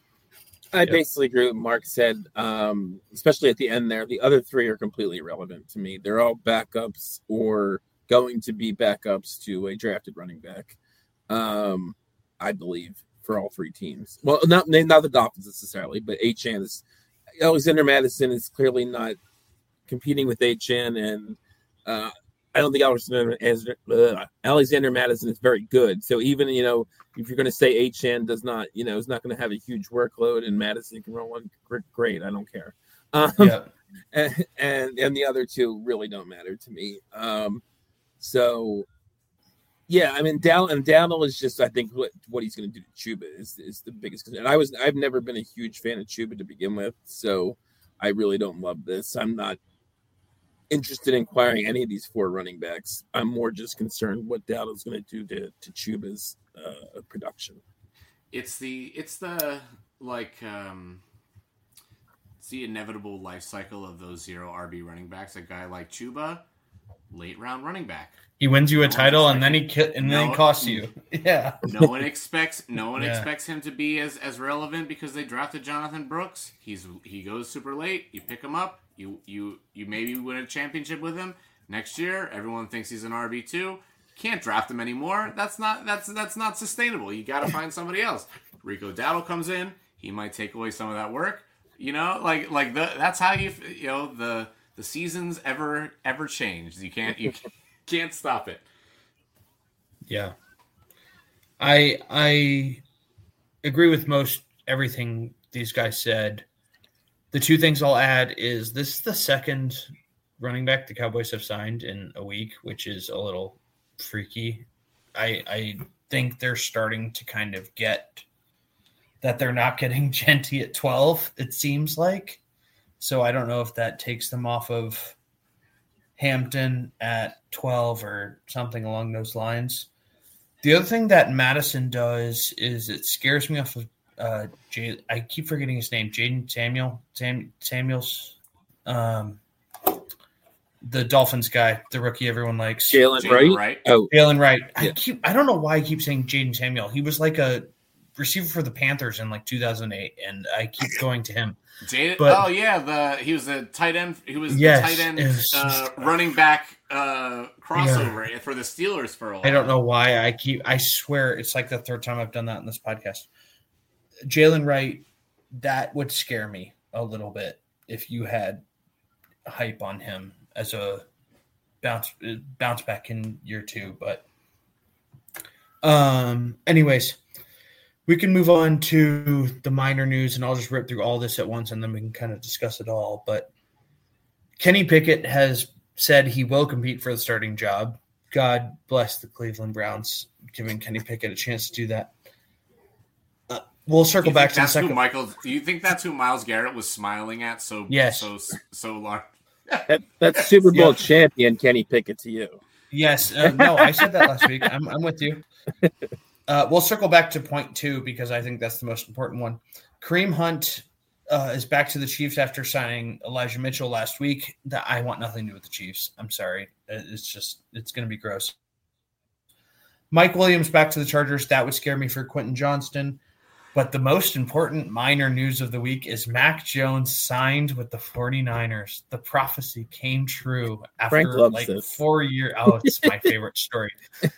I yep. basically agree with what Mark said, um, especially at the end there. The other three are completely irrelevant to me. They're all backups or going to be backups to a drafted running back. Um, I believe for all three teams. Well, not not the Dolphins necessarily, but Achane is Alexander Madison is clearly not competing with Achane, and uh, I don't think Alexander, uh, Alexander Madison is very good. So even you know if you're going to say Achane does not, you know, is not going to have a huge workload, and Madison can run one, great. I don't care. Um, yeah. and, and and the other two really don't matter to me. Um, so. Yeah, I mean, Dow and Dowdle is just, I think, what, what he's going to do to Chuba is, is the biggest concern. And I was, I've never been a huge fan of Chuba to begin with, so I really don't love this. I'm not interested in acquiring any of these four running backs. I'm more just concerned what Dowdle's going to do to to Chuba's uh, production. It's the, it's the like, um, it's the inevitable life cycle of those zero R B running backs. A guy like Chuba, late round running back. He wins you a no title and then he ki- and no, then he costs you. Yeah. No one expects no one yeah. expects him to be as, as relevant because they drafted Jonathan Brooks. He's he goes super late. You pick him up. You you you maybe win a championship with him next year. Everyone thinks he's an R B two. Can't draft him anymore. That's not that's that's not sustainable. You got to find somebody else. Rico Dowdle comes in. He might take away some of that work. You know, like like the that's how you you know the the seasons ever ever change. You can't you. Can't stop it. Yeah. I I agree with most everything these guys said. The two things I'll add is this is the second running back the Cowboys have signed in a week, which is a little freaky. I I think they're starting to kind of get that they're not getting Genty at twelve, it seems like. So I don't know if that takes them off of Hampton at twelve or something along those lines. The other thing that Madison does is it scares me off of uh, Jay, I keep forgetting his name, Jaden Samuel, Sam, Samuels, um, the Dolphins guy, the rookie everyone likes. Jalen Wright? Wright. Oh, Jalen Wright. Yeah. I keep. I don't know why I keep saying Jaden Samuel. He was like a receiver for the Panthers in like two thousand eight, and I keep going to him. Jada, But- oh yeah, the he was a tight end. He was Yes, the tight end it was uh, just- running back uh, crossover for the Steelers for a while. I don't know why I keep. I swear it's like the third time I've done that in this podcast. Jalen Wright, that would scare me a little bit if you had hype on him as a bounce bounce back in year two. But, um, anyways, we can move on to the minor news, and I'll just rip through all this at once, and then we can kind of discuss it all. But Kenny Pickett has said he will compete for the starting job. God bless the Cleveland Browns, giving Kenny Pickett a chance to do that. Uh, we'll circle back to the that's second. who Michael. Do you think that's who Myles Garrett was smiling at? So Yes. so so large. That, that's Super Bowl Yeah. champion Kenny Pickett to you. Yes. Uh, no, I said that last week. I'm, I'm with you. Uh, we'll circle back to point two because I think that's the most important one. Kareem Hunt uh, is back to the Chiefs after signing Elijah Mitchell last week. That I want nothing to do with the Chiefs. I'm sorry. It's just it's going to be gross. Mike Williams back to the Chargers. That would scare me for Quentin Johnston. But the most important minor news of the week is Mac Jones signed with the 49ers. The prophecy came true Frank after loves like this. four years. Oh, it's my favorite story.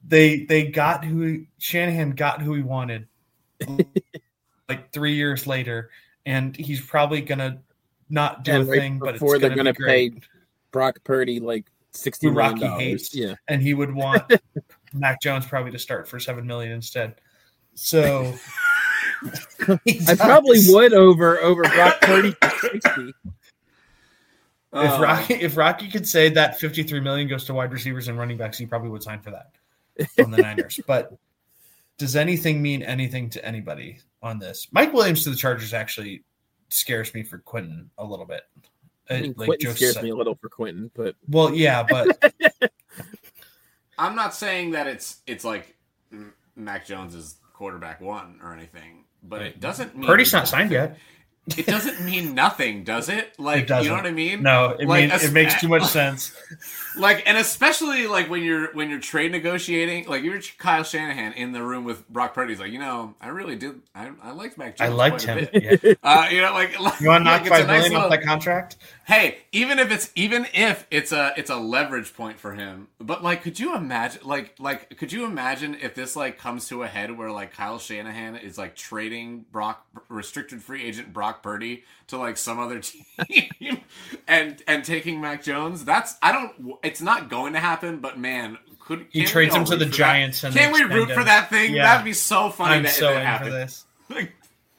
they they got who he, Shanahan got who he wanted like three years later, and he's probably gonna not do and a right thing, but it's before they're gonna gonna be great. pay Brock Purdy like sixty Who million Rocky dollars. hates, Yeah, and he would want Mac Jones probably to start for seven million instead. So I probably would over over Brock Purdy for sixty. If Uh, Rocky if Rocky could say that fifty-three million goes to wide receivers and running backs, he probably would sign for that from the Niners. But does anything mean anything to anybody on this? Mike Williams to the Chargers actually scares me for Quentin a little bit. I mean, Like Quentin Joe scares said. me a little for Quentin, but Well, yeah, but I'm not saying that it's it's like M- Mac Jones is quarterback one or anything, but it doesn't mean Purdy's not signed yet. It doesn't mean nothing, does it? Like, It doesn't. you know what I mean? No, it, Like, means, a- it makes too much sense. Like, and especially like when you're when you're trade negotiating, like you're Kyle Shanahan in the room with Brock Purdy. He's like, you know, I really did. I, I liked Mac I Jones. liked quite a him. bit. Yeah. Uh, you know, like, like You want to knock like, it's a five nice million off little- that contract? Hey, even if it's even if it's a it's a leverage point for him, but like, could you imagine like like could you imagine if this like comes to a head where like Kyle Shanahan is like trading Brock restricted free agent Brock Purdy to like some other team and and taking Mac Jones? That's I don't. It's not going to happen, but man, could He can't trades we him all to root the for that? Giants and Can't we extend root for him. that thing? Yeah. That'd be so funny. I'm that, so if it in happened. for this. Like,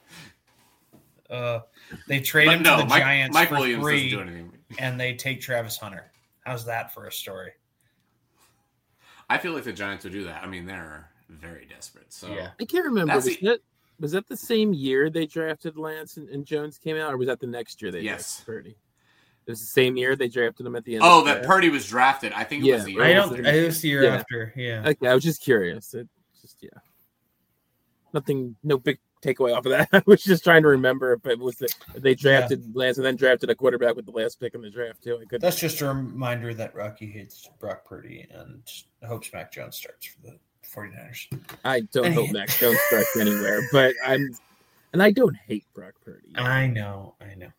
Uh, they trade but him no, to the Mike, Giants Mike for Williams three, doesn't do anything. and they take Travis Hunter. How's that for a story? I feel like the Giants would do that. I mean, they're very desperate. So Yeah. I can't remember. That's Was the- that, was that the same year they drafted Lance and, and Jones came out, or was that the next year they Yes. drafted Purdy? It was the same year they drafted him at the end. Oh, of the that draft? Purdy was drafted. I think it Yeah, was the year. I was don't. the- It was the year yeah. after. Yeah. Okay, I was just curious. It just yeah, nothing, no big takeaway off of that. I was just trying to remember if it was the, if they drafted Lance and then drafted a quarterback with the last pick in the draft too. I could. That's just a reminder that Rocky hates Brock Purdy and hopes Mac Jones starts for the 49ers. I don't And hope he- Mac Jones starts anywhere, but I'm, and I don't hate Brock Purdy. I know. I know.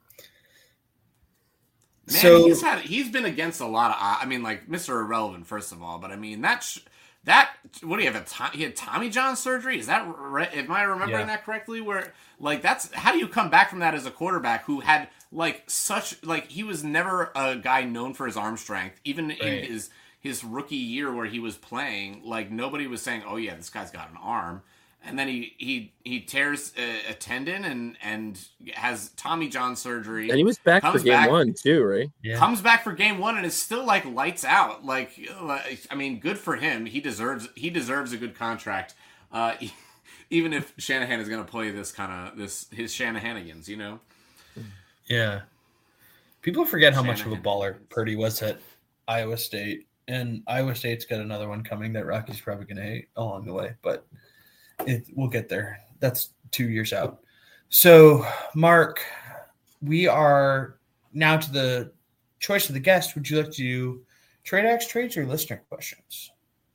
Man, So- he's had he's been against a lot of. I mean, like Mister Irrelevant, first of all, but I mean that sh- that what do you have? A Tom, he had Tommy John surgery. Is that right? Am I remembering Yeah. that correctly? Where like that's how do you come back from that as a quarterback who had like such like he was never a guy known for his arm strength, even Right. in his his rookie year where he was playing. Like nobody was saying, "Oh yeah, this guy's got an arm." And then he he he tears a, a tendon and and has Tommy John surgery. And he was back for Comes game back- one too, right? Yeah. Comes back for game one and is still like lights out. Like, like I mean, good for him. He deserves he deserves a good contract. Uh, even if Shanahan is going to play this kind of this his Shanahanigans, you know. Yeah. People forget how much of a Shanahan. baller Purdy was at Iowa State, and Iowa State's got another one coming that Rocky's probably going to hate along the way, but it we'll get there. That's two years out. So, Mark, we are now to the choice of the guest. Would you like to do trade axe trades or listener questions?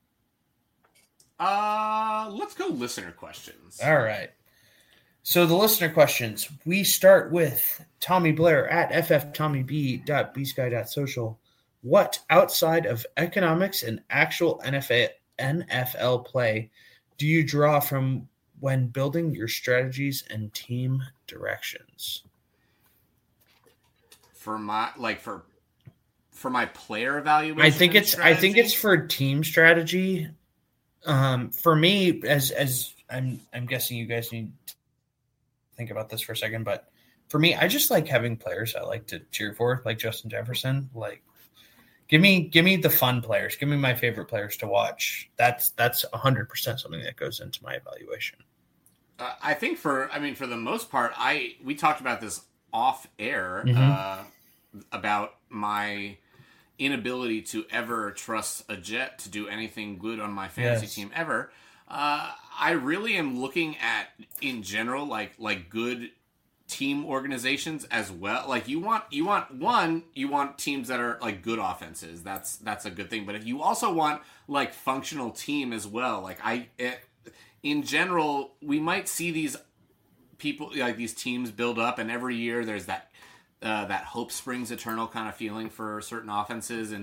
Uh, let's go listener questions. All right. So the listener questions, we start with Tommy Blair at f f tommy b dot b sky dot social. What outside of economics and actual N F L play do you draw from when building your strategies and team directions? For my like for for my player evaluation. I think and it's I think strategy? it's for team strategy. Um, for me, as as I'm I'm guessing you guys need to think about this for a second, but for me, I just like having players I like to cheer for, like Justin Jefferson. Like, give me give me the fun players. Give me my favorite players to watch. That's that's a hundred percent something that goes into my evaluation. Uh, I think for, I mean, for the most part, I we talked about this off air Mhm. uh, about my inability to ever trust a Jet to do anything good on my fantasy Yes. team ever. Uh, I really am looking at, in general, like like good team organizations as well. Like you want you want one, you want teams that are like good offenses. That's that's a good thing. But if you also want like functional team as well, like I. It, in general, we might see these people, like these teams build up, and every year there's that uh, that hope springs eternal kind of feeling for certain offenses. And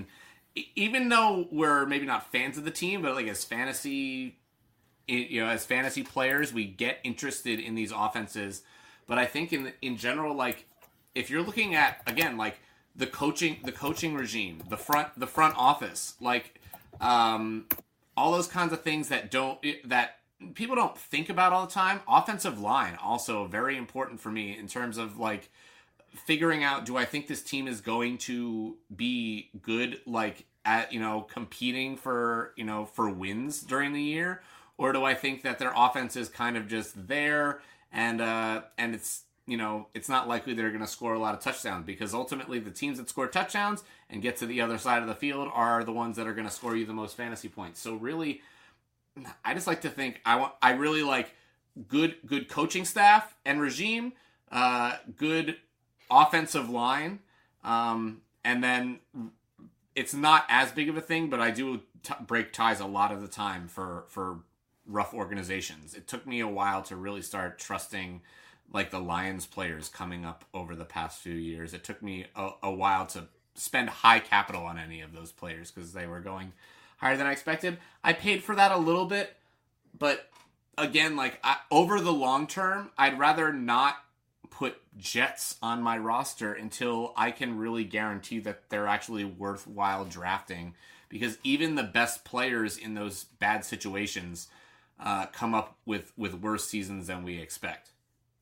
even though we're maybe not fans of the team, but like as fantasy, you know, as fantasy players, we get interested in these offenses. But I think in in general, like if you're looking at again, like the coaching, the coaching regime, the front, the front office, like um, all those kinds of things that don't that people don't think about all the time. Offensive line also very important for me in terms of like figuring out, do I think this team is going to be good, like at, you know, competing for, you know, for wins during the year? Or do I think that their offense is kind of just there and, uh, and it's, you know, it's not likely they're going to score a lot of touchdowns, because ultimately the teams that score touchdowns and get to the other side of the field are the ones that are going to score you the most fantasy points. So really, I just like to think I want, I really like good, good coaching staff and regime, uh, good offensive line, um, and then it's not as big of a thing, but I do t- break ties a lot of the time for for rough organizations. It took me a while to really start trusting like the Lions players coming up over the past few years. It took me a, a while to spend high capital on any of those players because they were going higher than I expected. I paid for that a little bit, but again, like I, over the long term, I'd rather not put Jets on my roster until I can really guarantee that they're actually worthwhile drafting, because even the best players in those bad situations uh, come up with, with worse seasons than we expect.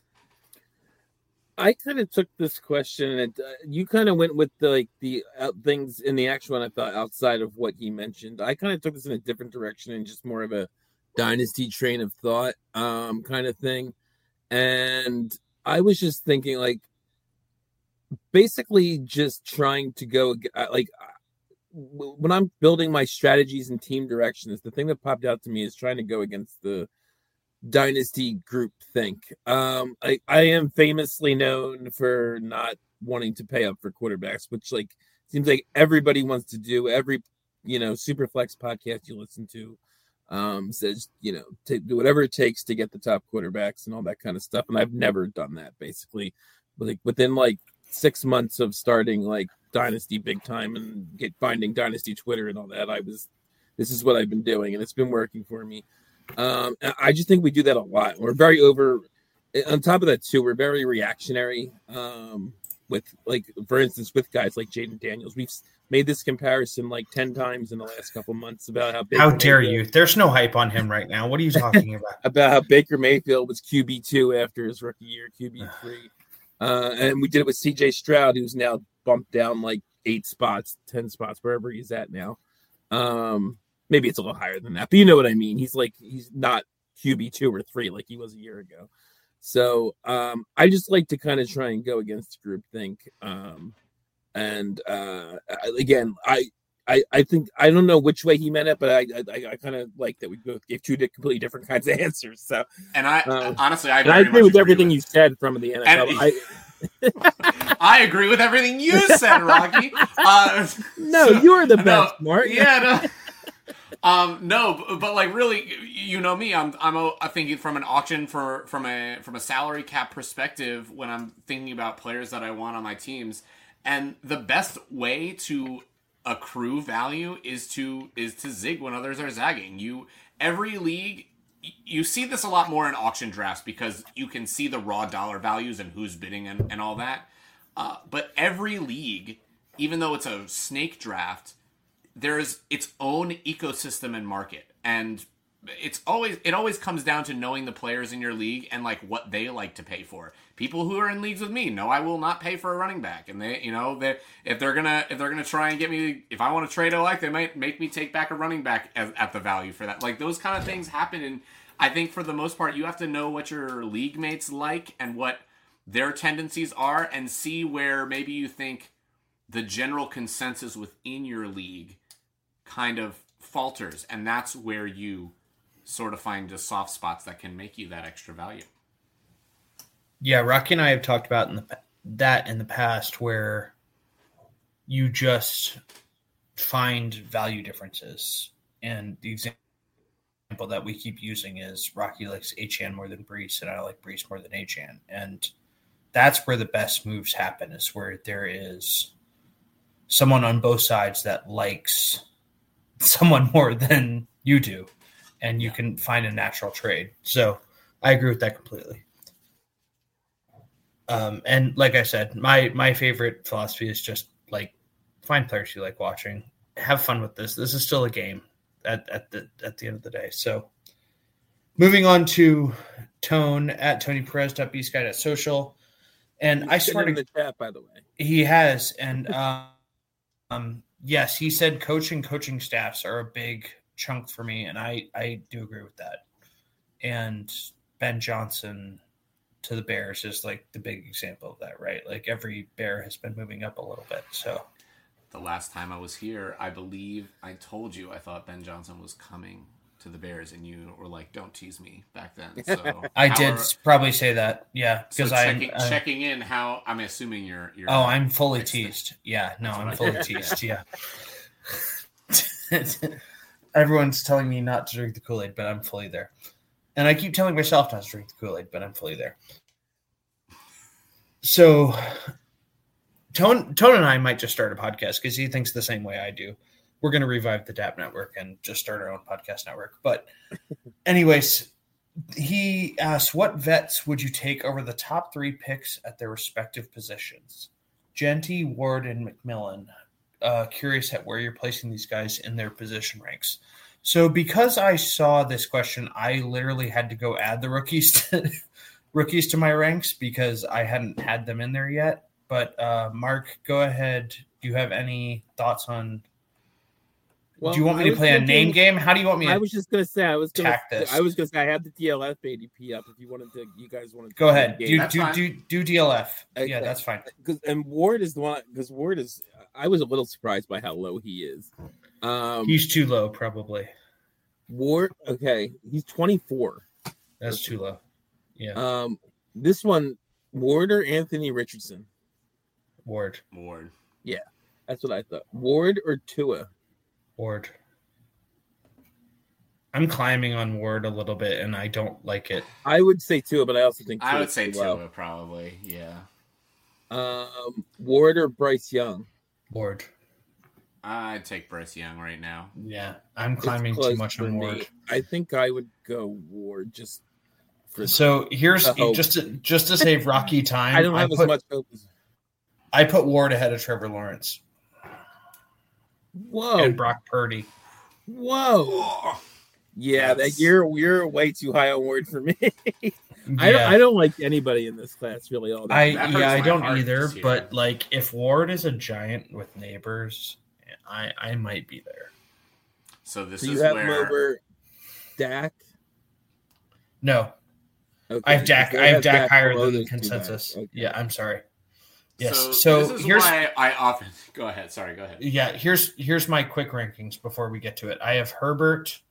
I kind of took this question and uh, you kind of went with the, like the uh, things in the actual one I thought outside of what he mentioned. I kind of took this in a different direction and just more of a dynasty train of thought um, kind of thing. And I was just thinking, like, basically just trying to go, like, when I'm building my strategies and team directions, the thing that popped out to me is trying to go against the dynasty group think. Um, I, I am famously known for not wanting to pay up for quarterbacks, which, like, seems like everybody wants to do. Every, you know, Superflex podcast you listen to Um, says, you know, to do whatever it takes to get the top quarterbacks and all that kind of stuff. And I've never done that, basically. But like within like six months of starting like Dynasty big time and get finding Dynasty Twitter and all that, I was, this is what I've been doing, and it's been working for me. Um, I just think we do that a lot. We're very over. On top of that, too, we're very reactionary. Um, with like, for instance, with guys like Jaden Daniels, we've made this comparison like ten times in the last couple months about how Baker how dare Mayfield, you? There's no hype on him right now. What are you talking about? about how Baker Mayfield was Q B two after his rookie year, Q B three, uh, and we did it with C J Stroud, who's now bumped down like eight spots, ten spots, wherever he's at now. Um, maybe it's a little higher than that, but you know what I mean. He's like he's not Q B two or three like he was a year ago. So um, I just like to kind of try and go against groupthink. Um, and uh, again, I, I I think I don't know which way he meant it, but I I, I kind of like that we both gave two completely different kinds of answers. So, and I uh, honestly, I, and I agree with everything with. you said from the N F L. And, I, I agree with everything you said, Rocky. Uh, no, so, you're the best, no, Mark. Yeah. No. Um, no, but, but like really, you know me, I'm, I'm, I'm thinking from an auction for, from a, from a salary cap perspective when I'm thinking about players that I want on my teams. And the best way to accrue value is to, is to zig when others are zagging. You, every league, you see this a lot more in auction drafts because you can see the raw dollar values and who's bidding and, and all that. Uh, but every league, even though it's a snake draft, there's its own ecosystem and market, and it's always it always comes down to knowing the players in your league and like what they like to pay for. People who are in leagues with me know I will not pay for a running back, and they, you know, they if they're gonna if they're gonna try and get me, if I want to trade Olek, they might make me take back a running back as, at the value for that. Like those kind of things happen, and I think for the most part, you have to know what your league mates like and what their tendencies are, and see where maybe you think the general consensus within your league kind of falters, and that's where you sort of find the soft spots that can make you that extra value. Yeah, Rocky and I have talked about in the, that in the past where you just find value differences. And the example that we keep using is Rocky likes Achane more than Breece, and I like Breece more than Achane. And that's where the best moves happen, is where there is someone on both sides that likes someone more than you do, and you yeah. can find a natural trade. So I agree with that completely. Um, and like I said, my, my favorite philosophy is just like find players you like watching, have fun with this. This is still a game at, at the, at the end of the day. So moving on to Tone at Tony Perez, .bsky.social. And He's I swear to the chat, by the way, he has. And, um, um, yes, he said coaching, coaching staffs are a big chunk for me. And I, I do agree with that. And Ben Johnson to the Bears is like the big example of that, right? Like every Bear has been moving up a little bit. So the last time I was here, I believe I told you I thought Ben Johnson was coming to the Bears, and you were like, "Don't tease me" back then. So I did are, probably say that, yeah, because so I'm checking, uh, checking in. How I'm assuming you're. you're oh, I'm fully teased. It. Yeah, no, I'm fully teased. Yeah. Everyone's telling me not to drink the Kool-Aid, but I'm fully there. And I keep telling myself not to drink the Kool-Aid, but I'm fully there. So Tone, Tone and I might just start a podcast because he thinks the same way I do. We're going to revive the D A P network and just start our own podcast network. But anyways, he asked, what vets would you take over the top three picks at their respective positions? Genty, Ward, and McMillan. Uh, curious at where you're placing these guys in their position ranks. So because I saw this question, I literally had to go add the rookies to, rookies to my ranks because I hadn't had them in there yet. But uh, Mark, go ahead. Do you have any thoughts on well, do you want me to play thinking, a name game? How do you want me to I was just going to say, I was going to I was going to say, I have the D L F A D P up if you wanted to, you guys wanted to. Go ahead. Do, do, do, do D L F. Okay. Yeah, that's fine. Because And Ward is the one, because Ward is, I was a little surprised by how low he is. Um, He's too low, probably. Ward, okay, he's twenty-four. That's too low. Yeah. Um, this one, Ward or Anthony Richardson? Ward. Ward. Yeah, that's what I thought. Ward or Tua? Ward. I'm climbing on Ward a little bit, and I don't like it. I would say Tua, but I also think Tua I would say Tua, well. probably. Yeah. Um, Ward or Bryce Young? Ward. I'd take Bryce Young right now. Yeah, I'm climbing too much on Ward. Me. I think I would go Ward just for. So here's just to, just to save Rocky time. I don't have I put, as much hope. As... I put Ward ahead of Trevor Lawrence. Whoa! And Brock Purdy. Whoa! Yeah, that you're you're way too high on Ward for me. I don't, I don't like anybody in this class really all that. I that yeah, I don't either. But like, if Ward is a giant with neighbors. I, I might be there. So this so is you have where him over Dak? No. Okay. I have Dak I have Dak, Dak higher than the consensus. Okay. Yeah, I'm sorry. Yes. So, so this is here's why I often go ahead. Sorry, go ahead. Yeah, here's here's my quick rankings before we get to it. I have Herbert,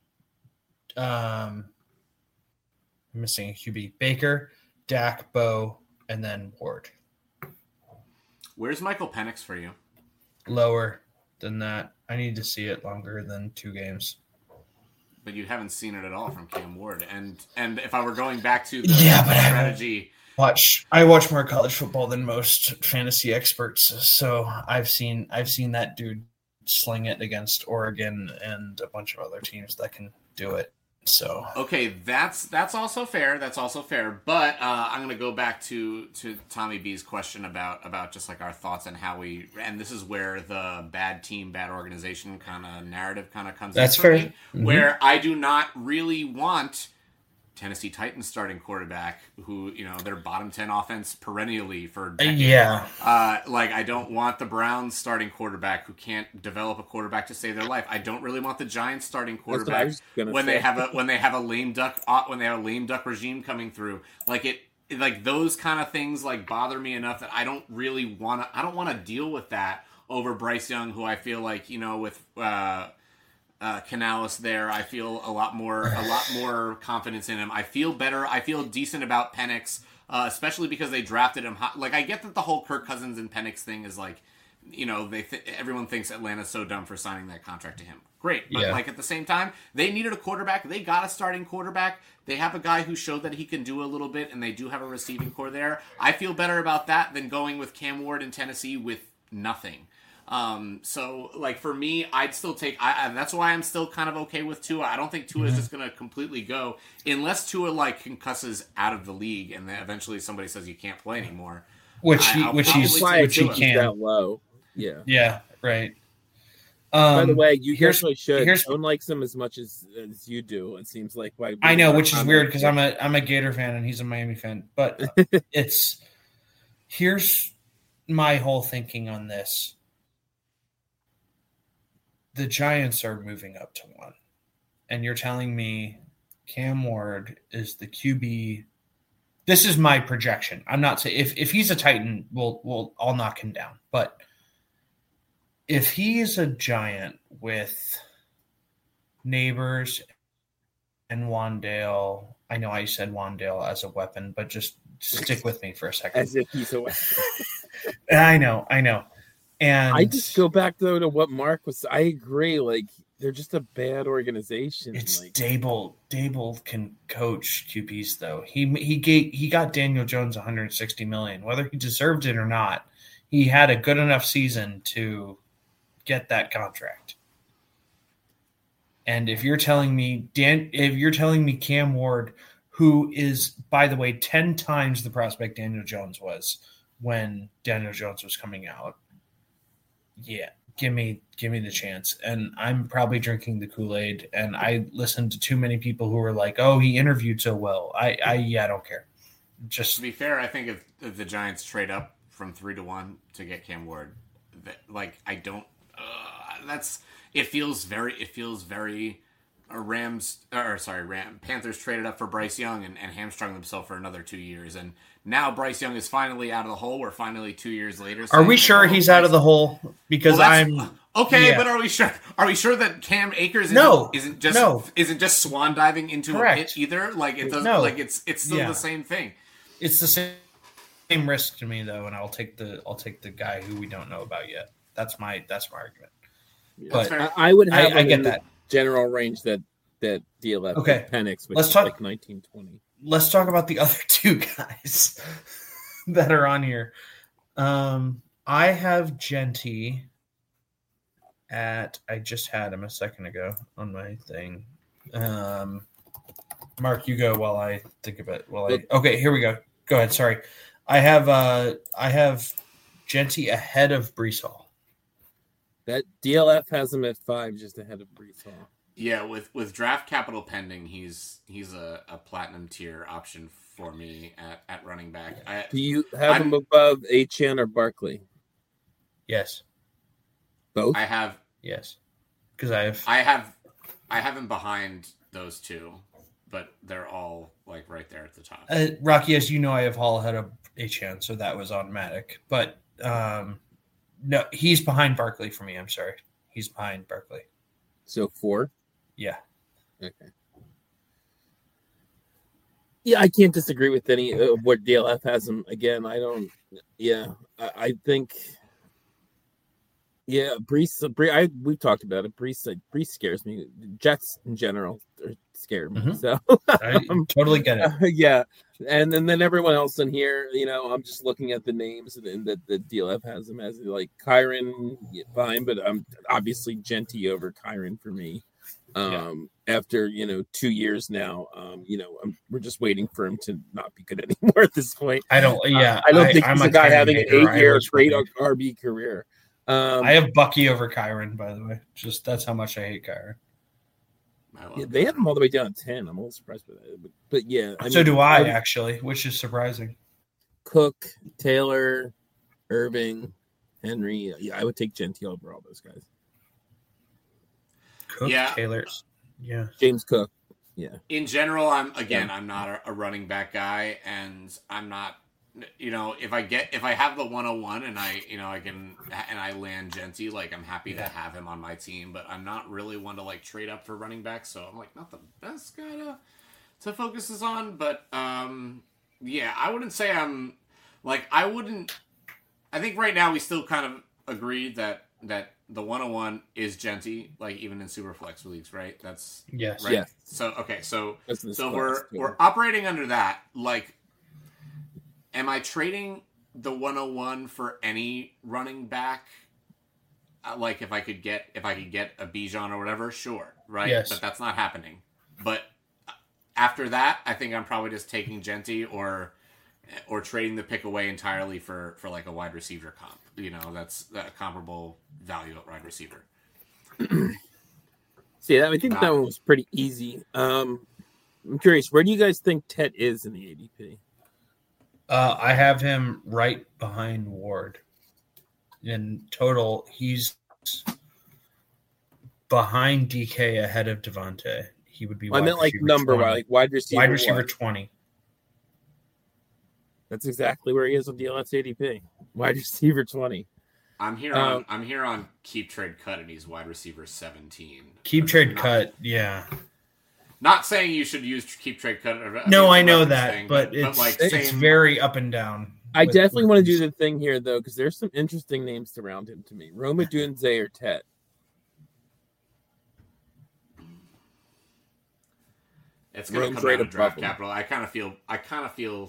um I'm missing a Q B. Baker, Dak, Bo, and then Ward. Where's Michael Penix for you? Lower than that. I need to see it longer than two games. But you haven't seen it at all from Cam Ward. And and if I were going back to the yeah, but strategy. I watch I watch more college football than most fantasy experts. So I've seen I've seen that dude sling it against Oregon and a bunch of other teams that can do it. So okay, that's that's also fair. That's also fair. But uh, I'm going to go back to, to Tommy B's question about about just like our thoughts and how we and this is where the bad team, bad organization kind of narrative kind of comes. That's in fair. Me, mm-hmm. Where I do not really want Tennessee Titans starting quarterback, who you know their bottom ten offense perennially for decades. Yeah. Uh, like I don't want the Browns starting quarterback who can't develop a quarterback to save their life. I don't really want the Giants starting quarterback when say. they have a when they have a lame duck when they have a lame duck regime coming through. Like it, like those kind of things like bother me enough that I don't really want to. I don't want to deal with that over Bryce Young, who I feel like you know with. Uh, Uh, Canales there, I feel a lot more, a lot more confidence in him. I feel better. I feel decent about Penix, uh, especially because they drafted him. Hot. Like I get that the whole Kirk Cousins and Penix thing is like, you know, they th- everyone thinks Atlanta's so dumb for signing that contract to him. Great, but yeah. like at the same time, they needed a quarterback. They got a starting quarterback. They have a guy who showed that he can do a little bit, and they do have a receiving core there. I feel better about that than going with Cam Ward in Tennessee with nothing. Um, so like for me, I'd still take. I, I that's why I'm still kind of okay with Tua. I don't think Tua mm-hmm. is just going to completely go unless Tua like concusses out of the league, and then eventually somebody says you can't play anymore. Which he, I, which he's, which he can. That low. Yeah. Yeah. Right. Um, By the way, you here's, definitely should. Here's, Don't likes him as much as, as you do. It seems like. By I know, which is weird because I'm a I'm a Gator fan and he's a Miami fan. But it's here's my whole thinking on this. The Giants are moving up to one, and you're telling me Cam Ward is the Q B. This is my projection. I'm not saying if, if he's a Titan, we'll we'll I'll knock him down. But if he is a Giant with Neighbors and Wandale, I know I said Wandale as a weapon, but just stick with me for a second. As if he's a weapon. I know, I know. And I just go back though to what Mark was. I agree. Like they're just a bad organization. It's like, Dable. Dable can coach Q Bs though. He he gave he got Daniel Jones one hundred sixty million dollars, whether he deserved it or not. He had a good enough season to get that contract. And if you're telling me Dan, if you're telling me Cam Ward, who is by the way ten times the prospect Daniel Jones was when Daniel Jones was coming out. Yeah, give me give me the chance. And I'm probably drinking the Kool-Aid, and I listened to too many people who were like, oh, he interviewed so well. I, I yeah, I don't care. Just to be fair, I think if, if the Giants trade up from three to one to get Cam Ward, that, like I don't uh, that's it feels very it feels very uh, Rams or sorry, Ram Panthers traded up for Bryce Young and, and hamstrung themselves for another two years. And now Bryce Young is finally out of the hole. We're finally two years later. Are we sure he's out of the hole? Because well, I'm okay, yeah. but are we sure? Are we sure that Cam Akers isn't, no, isn't just no. isn't just swan diving into Correct. a pit either? Like it doesn't. No. Like it's it's still yeah. the same thing. It's the same, same risk to me though, and I'll take the I'll take the guy who we don't know about yet. That's my that's my argument. Yeah. But I, I would have I, I get that general range that that D L F okay. Penix, which let's is talk, like nineteen twenty. Let's talk about the other two guys that are on here. Um, I have Genty at I just had him a second ago on my thing. Um, Mark, you go while I think of it. While I okay, here we go. Go ahead. Sorry, I have uh, I have Genty ahead of Breece Hall. That D L F has him at five, just ahead of Breece Hall. Yeah, with, with draft capital pending, he's he's a, a platinum tier option for me at, at running back. I, Do you have I'm, him above Achane or Barkley? Yes. Both? I have yes. Because I have I have I have him behind those two, but they're all like right there at the top. Uh, Rocky, as you know, I have Hall ahead of Achane, so that was automatic. But um, no, he's behind Barkley for me. I'm sorry, he's behind Barkley. So four. Yeah. Okay. Yeah, I can't disagree with any of what D L F has him. Again, I don't. Yeah, I, I think. Yeah, Breece. Breece I we've talked about it. Breece. Like, Breece scares me. Jets in general are scared me. Mm-hmm. So I totally get it. Uh, yeah, and, and then everyone else in here, you know, I'm just looking at the names and, and that the D L F has them as like Kyron, yeah, fine, but I'm obviously Genty over Kyron for me. Um, yeah. After, you know, two years now, um, you know, I'm, we're just waiting for him to not be good anymore at this point. I don't, yeah. Uh, I don't I, think I'm he's a, a guy having an eight-year straight R B career. Um, I have Bucky over Kyron, by the way. Just that's how much I hate Kyron. I yeah, they have him all the way down to ten. I'm a little surprised by that. But, but yeah. I so mean, do I, I, actually, which is surprising. Cook, Taylor, Irving, Henry. Yeah, I would take Genty over all those guys. Cook, yeah. Taylor's, yeah. James Cook, yeah. In general, I'm again, yeah. I'm not a, a running back guy, and I'm not, you know, if I get if I have the one oh one and I, you know, I can and I land Genty, like I'm happy yeah. to have him on my team, but I'm not really one to like trade up for running back, so I'm like not the best guy to to focus this on, but um, yeah, I wouldn't say I'm like I wouldn't. I think right now we still kind of agree that that. The one oh one is Genty, like even in Superflex leagues, right? That's yes, right. Yes. So okay, so That's so we're too. we're operating under that. Like, am I trading the one oh one for any running back? like if I could get if I could get a Bijan or whatever, sure, right? Yes. But that's not happening. But after that, I think I'm probably just taking Genty or or trading the pick away entirely for, for like a wide receiver comp. You know, that's a comparable value at wide receiver. See, I think that one was pretty easy. Um, I'm curious, where do you guys think Tet is in the A D P? Uh, I have him right behind Ward. In total, he's behind D K ahead of Devontae. He would be. Well, I meant like number, twenty. like wide receiver. Wide receiver what? twenty. That's exactly where he is on D L F A D P. Wide receiver twenty. I'm here um, on I'm here on keep trade cut, and he's wide receiver seventeen. Keep trade not, cut, yeah. Not saying you should use keep trade cut. I no, mean, I know that, thing, but, but, it's but like it's same, very up and down. I with, definitely with want to these. do the thing here though, because there's some interesting names surround him to me. Rome Odunze or Tet. It's going to come down to draft capital. I kind of feel. I kind of feel.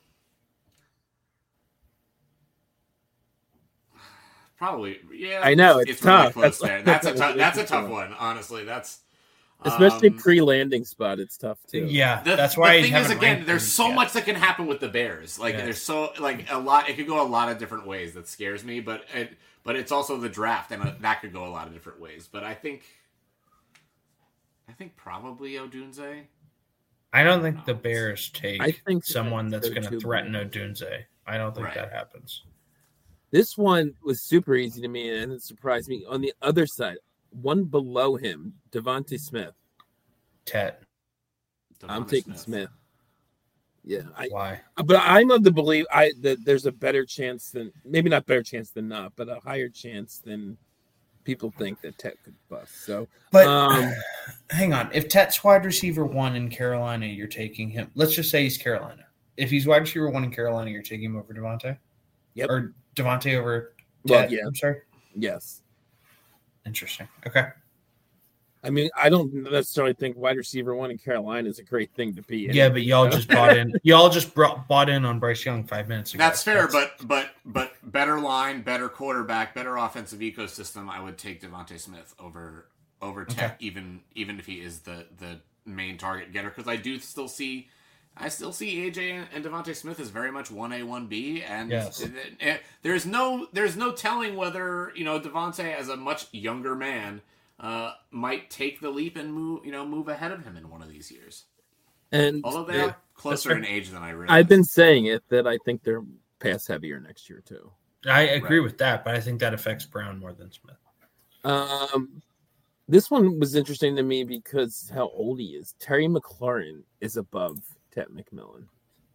Probably, yeah. I know it's, it's tough. Really close that's there. That's a tough. That's a tough one. Honestly, that's especially um, pre-landing spot. It's tough too. Yeah, the, that's why. The thing I is, again, there's so yet. much that can happen with the Bears. Like, yeah. there's so like a lot. It could go a lot of different ways. That scares me, but it. But it's also the draft, and that could go a lot of different ways. But I think. I think probably Odunze. I don't think the Bears take I think someone that's going to threaten bad. Odunze. I don't think right. that happens. This one was super easy to me, and it surprised me. On the other side, one below him, Devontae Smith. Tet. I'm taking Smith. Smith. Yeah. I, Why? But I'm of the belief I that there's a better chance than maybe not better chance than not, but a higher chance than people think that Tet could bust. So, but um, hang on. If Tet's wide receiver one in Carolina, you're taking him. Let's just say he's Carolina. If he's wide receiver one in Carolina, you're taking him over Devontae? Yep. Or Devontae over Well, Tet? yeah. I'm sorry? Yes. Interesting. Okay. I mean, I don't necessarily think wide receiver one in Carolina is a great thing to be in. Yeah, but y'all just bought in. Y'all just brought, bought in on Bryce Young five minutes ago. That's fair, That's, but but but better line, better quarterback, better offensive ecosystem. I would take Devontae Smith over over Tet, Okay. even even if he is the the main target getter, because I do still see. I still see A J and Devontae Smith as very much one A, one B, and Yes. it, it, there's no there's no telling whether, you know, Devontae, as a much younger man, uh, might take the leap and move you know move ahead of him in one of these years. And Although they yeah, are closer in age than I realize. I've been saying it that I think they're pass heavier next year too. I agree Right. with that, but I think that affects Brown more than Smith. Um, this one was interesting to me because how old he is. Terry McLaurin is above Tet McMillan.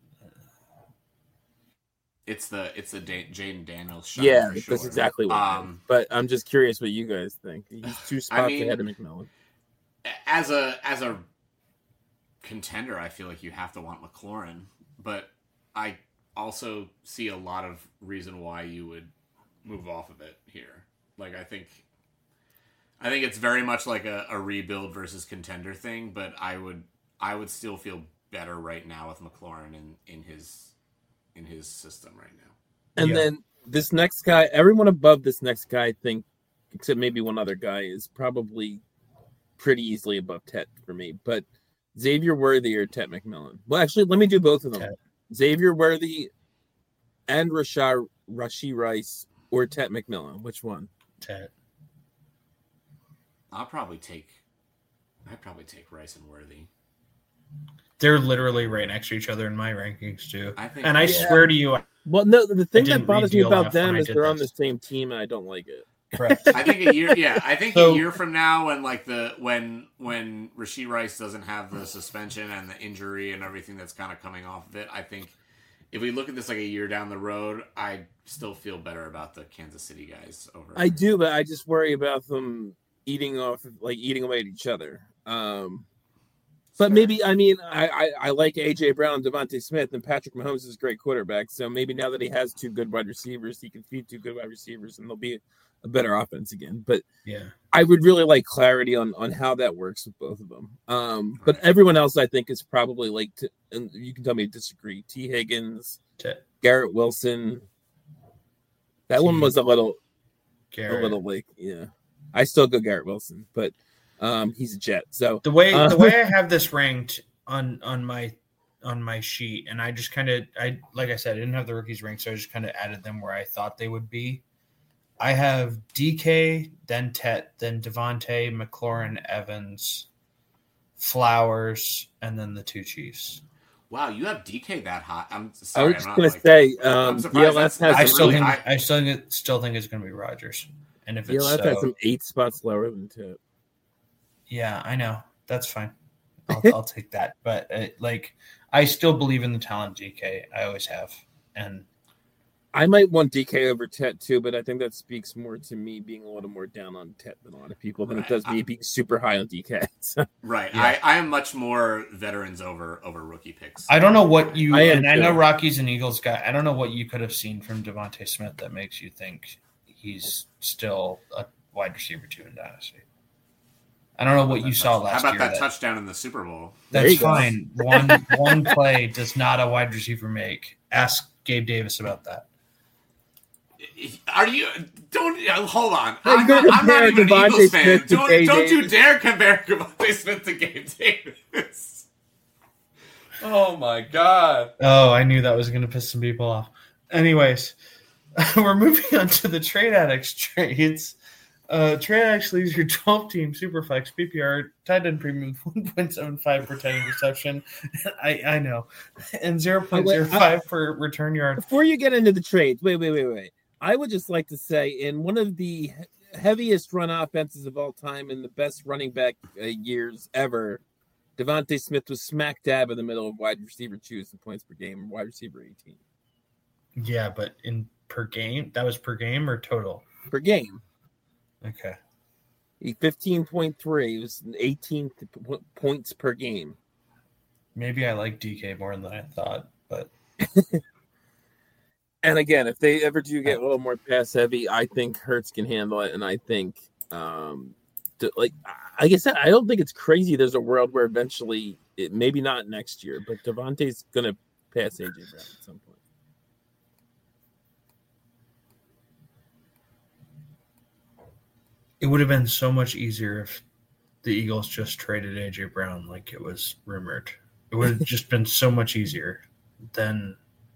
It's the it's the da- Jaden Daniels shot. Yeah, for that's sure. exactly what. I mean. Um, But I'm just curious what you guys think. He's two spots mean, ahead of McMillan. as a as a contender, I feel like you have to want McLaurin, but I also see a lot of reason why you would move off of it here. Like I think, I think it's very much like a, a rebuild versus contender thing. But I would I would still feel better right now with McLaurin in, in his in his system right now. And Yeah. then this next guy, everyone above this next guy, I think, except maybe one other guy, is probably pretty easily above Tet for me. But Xavier Worthy or Tet McMillan? Well, actually, let me do both of them. Tet. Xavier Worthy and Rashad Rashee Rice or Tet McMillan. Which one? Tet. I'll probably take I'd probably take Rice and Worthy. They're literally right next to each other in my rankings too. I think, And I yeah. swear to you, Well, no, the thing that didn't bothers me read about Deal them when I is did they're on the this. same team, and I don't like it. correct. I think a year, yeah. I think So- a year from now, when like the when when Rashee Rice doesn't have the suspension and the injury and everything that's kind of coming off of it, I think if we look at this like a year down the road, I still feel better about the Kansas City guys over. I do, but I just worry about them eating off, like eating away at each other. Um, but maybe, I mean, I, I, I like A J Brown and Devontae Smith, and Patrick Mahomes is a great quarterback. So maybe now that he has two good wide receivers, he can feed two good wide receivers, and they'll be a better offense again. But Yeah. I would really like clarity on, on how that works with both of them. Um, but everyone else, I think, is probably like, to, and you can tell me to disagree. T. Higgins, Tet. Garrett Wilson. That T. one was a little. Garrett. a little like yeah. I still go Garrett Wilson, but um, he's a Jet. So the way uh, the way I have this ranked on on my on my sheet, and I just kind of I like I said, I didn't have the rookies ranked, so I just kind of added them where I thought they would be. I have D K, then Tet, then Devontae, McLaurin, Evans, Flowers, and then the two Chiefs. Wow, you have D K that high. I'm I sorry. was just I'm gonna not, like, say, I'm um, surprised D L that's- S has that's I some still really think high. I still think, still think it's going to be Rodgers, and if D L it's F so, has some eight spots lower than Tet. yeah, I know that's fine. I'll, I'll take that, but uh, like I still believe in the talent D K. I always have, and I might want D K over Tet too, but I think that speaks more to me being a little more down on Tet than a lot of people than Right. it does me I- being super high on D K. So, Right. Yeah. I, I am much more veterans over over rookie picks. I don't know what you I am and I know too. Rockies and Eagles guy. I don't know what you could have seen from Devontae Smith that makes you think he's still a wide receiver two in Dynasty. I don't know what you saw last How about year. that, that- touchdown in the Super Bowl? There That's you go. fine. One one play does not a wide receiver make. Ask Gabe Davis about that. Are you? Don't hold on. Hey, I'm you're not, I'm not comparing even an Devontae Eagles fan. Smith to Don't, Gabe don't you Davis. dare compare Devontae Smith to Gabe Davis. Oh my god. Oh, I knew that was going to piss some people off. Anyways, we're moving on to the trade addicts trades. Uh, trade addicts leaves your twelve team Superflex P P R tight end premium one point seven five per ten reception. I, I know, and zero point zero five per return yard. before you get into the trades, wait, wait, wait, wait. I would just like to say, in one of the he- heaviest run offenses of all time and the best running back uh, years ever, Devontae Smith was smack dab in the middle of wide receiver twos in points per game, wide receiver eighteen Yeah, but in per game, that was per game or total? per game. Okay. He fifteen point three. It was eighteen p- points per game. Maybe I like D K more than I thought, but And again, if they ever do get a little more pass heavy, I think Hurts can handle it. And I think, um, to, like like I said, I don't think it's crazy. There's a world where eventually, it, maybe not next year, but Devontae's going to pass A J Brown at some point. it would have been so much easier if the Eagles just traded A J Brown like it was rumored. It would have just been so much easier than.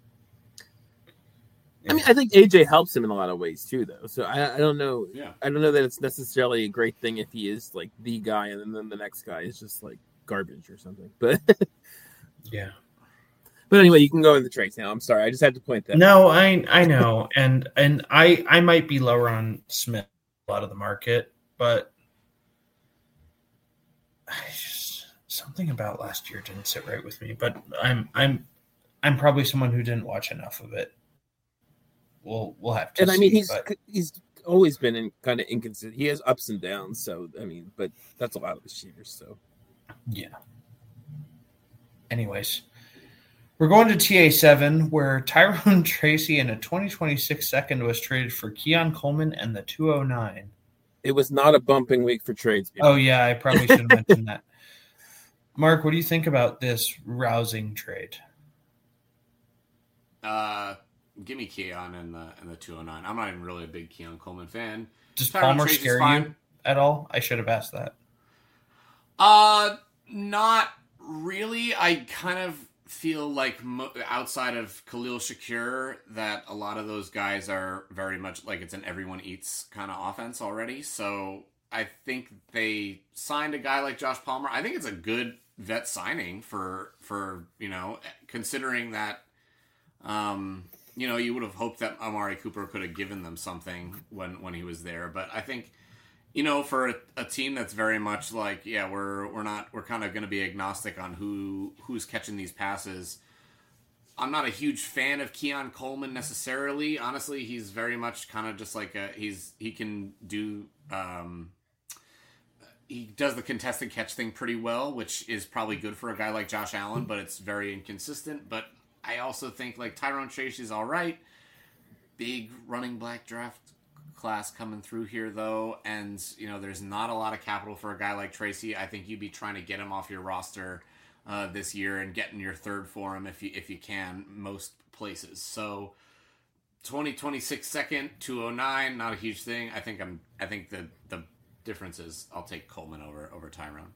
I mean, I think A J helps him in a lot of ways too, though. So I, I don't know. Yeah. I don't know that it's necessarily a great thing if he is like the guy, and then the next guy is just like garbage or something. But Yeah. but anyway, you can go in the trades now. I'm sorry, I just had to point that. No, I I know, and and I I might be lower on Smith a lot of the market, but I just something about last year didn't sit right with me. But I'm I'm I'm probably someone who didn't watch enough of it. We'll we'll have to. And I mean, see, he's but he's always been in kind of inconsistent. He has ups and downs. So I mean, but that's a lot of receivers. So yeah. Anyways, we're going to T A seven, where Tyrone Tracy in a twenty twenty-six second was traded for Keon Coleman and the two oh nine. it was not a bumping week for trades. people. Oh, yeah, I probably should have mentioned that. Mark, what do you think about this rousing trade? Uh, give me Keon and the and the two oh nine. I'm not even really a big Keon Coleman fan. Does Tyrone Palmer Tracy's scare fine. you at all? I should have asked that. Uh, not really. I kind of feel like mo- outside of Khalil Shakir, that a lot of those guys are very much like it's an everyone eats kind of offense already. So I think they signed a guy like Josh Palmer. I think it's a good vet signing for for you know considering that. Um, you know, you would have hoped that Amari Cooper could have given them something when, when he was there. But I think, you know, for a, a team that's very much like, yeah, we're we're not we're kind of going to be agnostic on who who's catching these passes. I'm not a huge fan of Keon Coleman necessarily. Honestly, he's very much kind of just like a, he's he can do um, he does the contested catch thing pretty well, which is probably good for a guy like Josh Allen, but it's very inconsistent. But I also think like Tyrone Tracy's all right. Big running back draft class coming through here though, and you know there's not a lot of capital for a guy like Tracy. I think you'd be trying to get him off your roster uh, this year and getting your third for him if you if you can most places. So twenty, twenty-six second, two oh nine, not a huge thing. I think I'm. I think the the difference is I'll take Coleman over over Tyrone.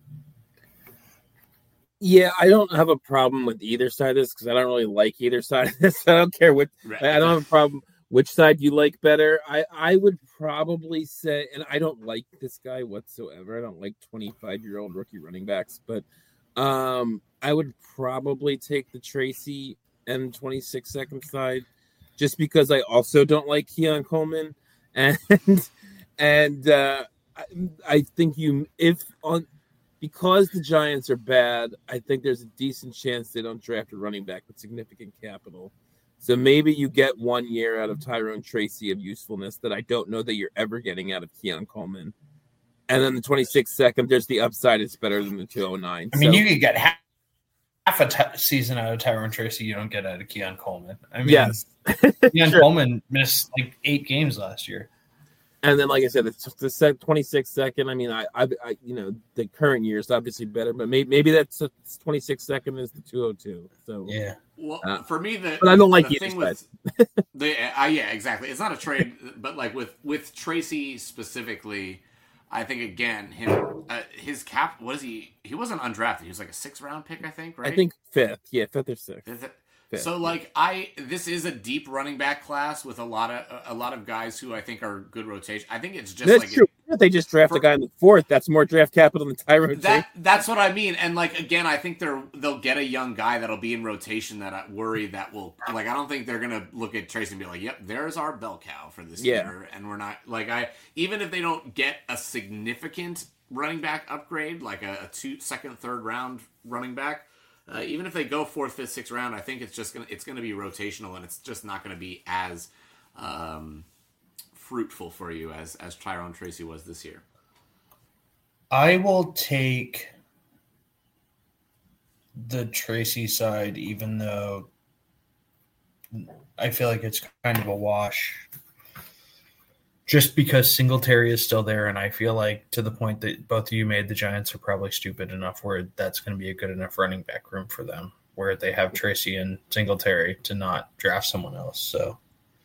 Yeah, I don't have a problem with either side of this because I don't really like either side of this. I don't care what. Right. I don't have a problem which side you like better. I I would probably say, and I don't like this guy whatsoever. I don't like twenty-five year old rookie running backs, but um, I would probably take the Tracy and twenty-six second side. Just because I also don't like Keon Coleman, and and uh, I, I think you if on because the Giants are bad, I think there's a decent chance they don't draft a running back with significant capital. So maybe you get one year out of Tyrone Tracy of usefulness that I don't know that you're ever getting out of Keon Coleman, and then the twenty-six second, there's the upside. It's better than the two oh nine. I mean, so, you could get half, half a t- season out of Tyrone Tracy. You don't get out of Keon Coleman. I mean, yes. Keon Sure. Coleman missed like eight games last year. And then, like I said, the, the twenty-six second. I mean, I, I, I, you know, the current year is obviously better, but maybe, maybe that's twenty-six second is the two oh two. So Yeah. Well, Uh, for me, the but I don't like the either thing side. with the uh, yeah, exactly. It's not a trade, but like with with Tracy specifically, I think again him uh, his cap. What is he? He wasn't undrafted. He was like a six round pick, I think. Right? I think fifth. Yeah, fifth or sixth. Is it- Fifth, So like I, this is a deep running back class with a lot of a lot of guys who I think are good rotation. I think it's just That's like true. If they just draft for- a guy in the fourth, that's more draft capital than Tyrone. that. That's what I mean. And like again, I think they're they'll get a young guy that'll be in rotation that I worry that will like. I don't think they're gonna look at Tracy and be like, "Yep, there's our bell cow for this Yeah. year," and we're not like I even if they don't get a significant running back upgrade, like a, a two second third round running back. Uh, even if they go fourth, fifth, sixth round, I think it's just gonna it's gonna be rotational, and it's just not gonna be as um, fruitful for you as as Tyrone Tracy was this year. I will take the Tracy side, even though I feel like it's kind of a wash. Just because Singletary is still there, and I feel like to the point that both of you made, the Giants are probably stupid enough where that's going to be a good enough running back room for them, where they have Tracy and Singletary to not draft someone else. So,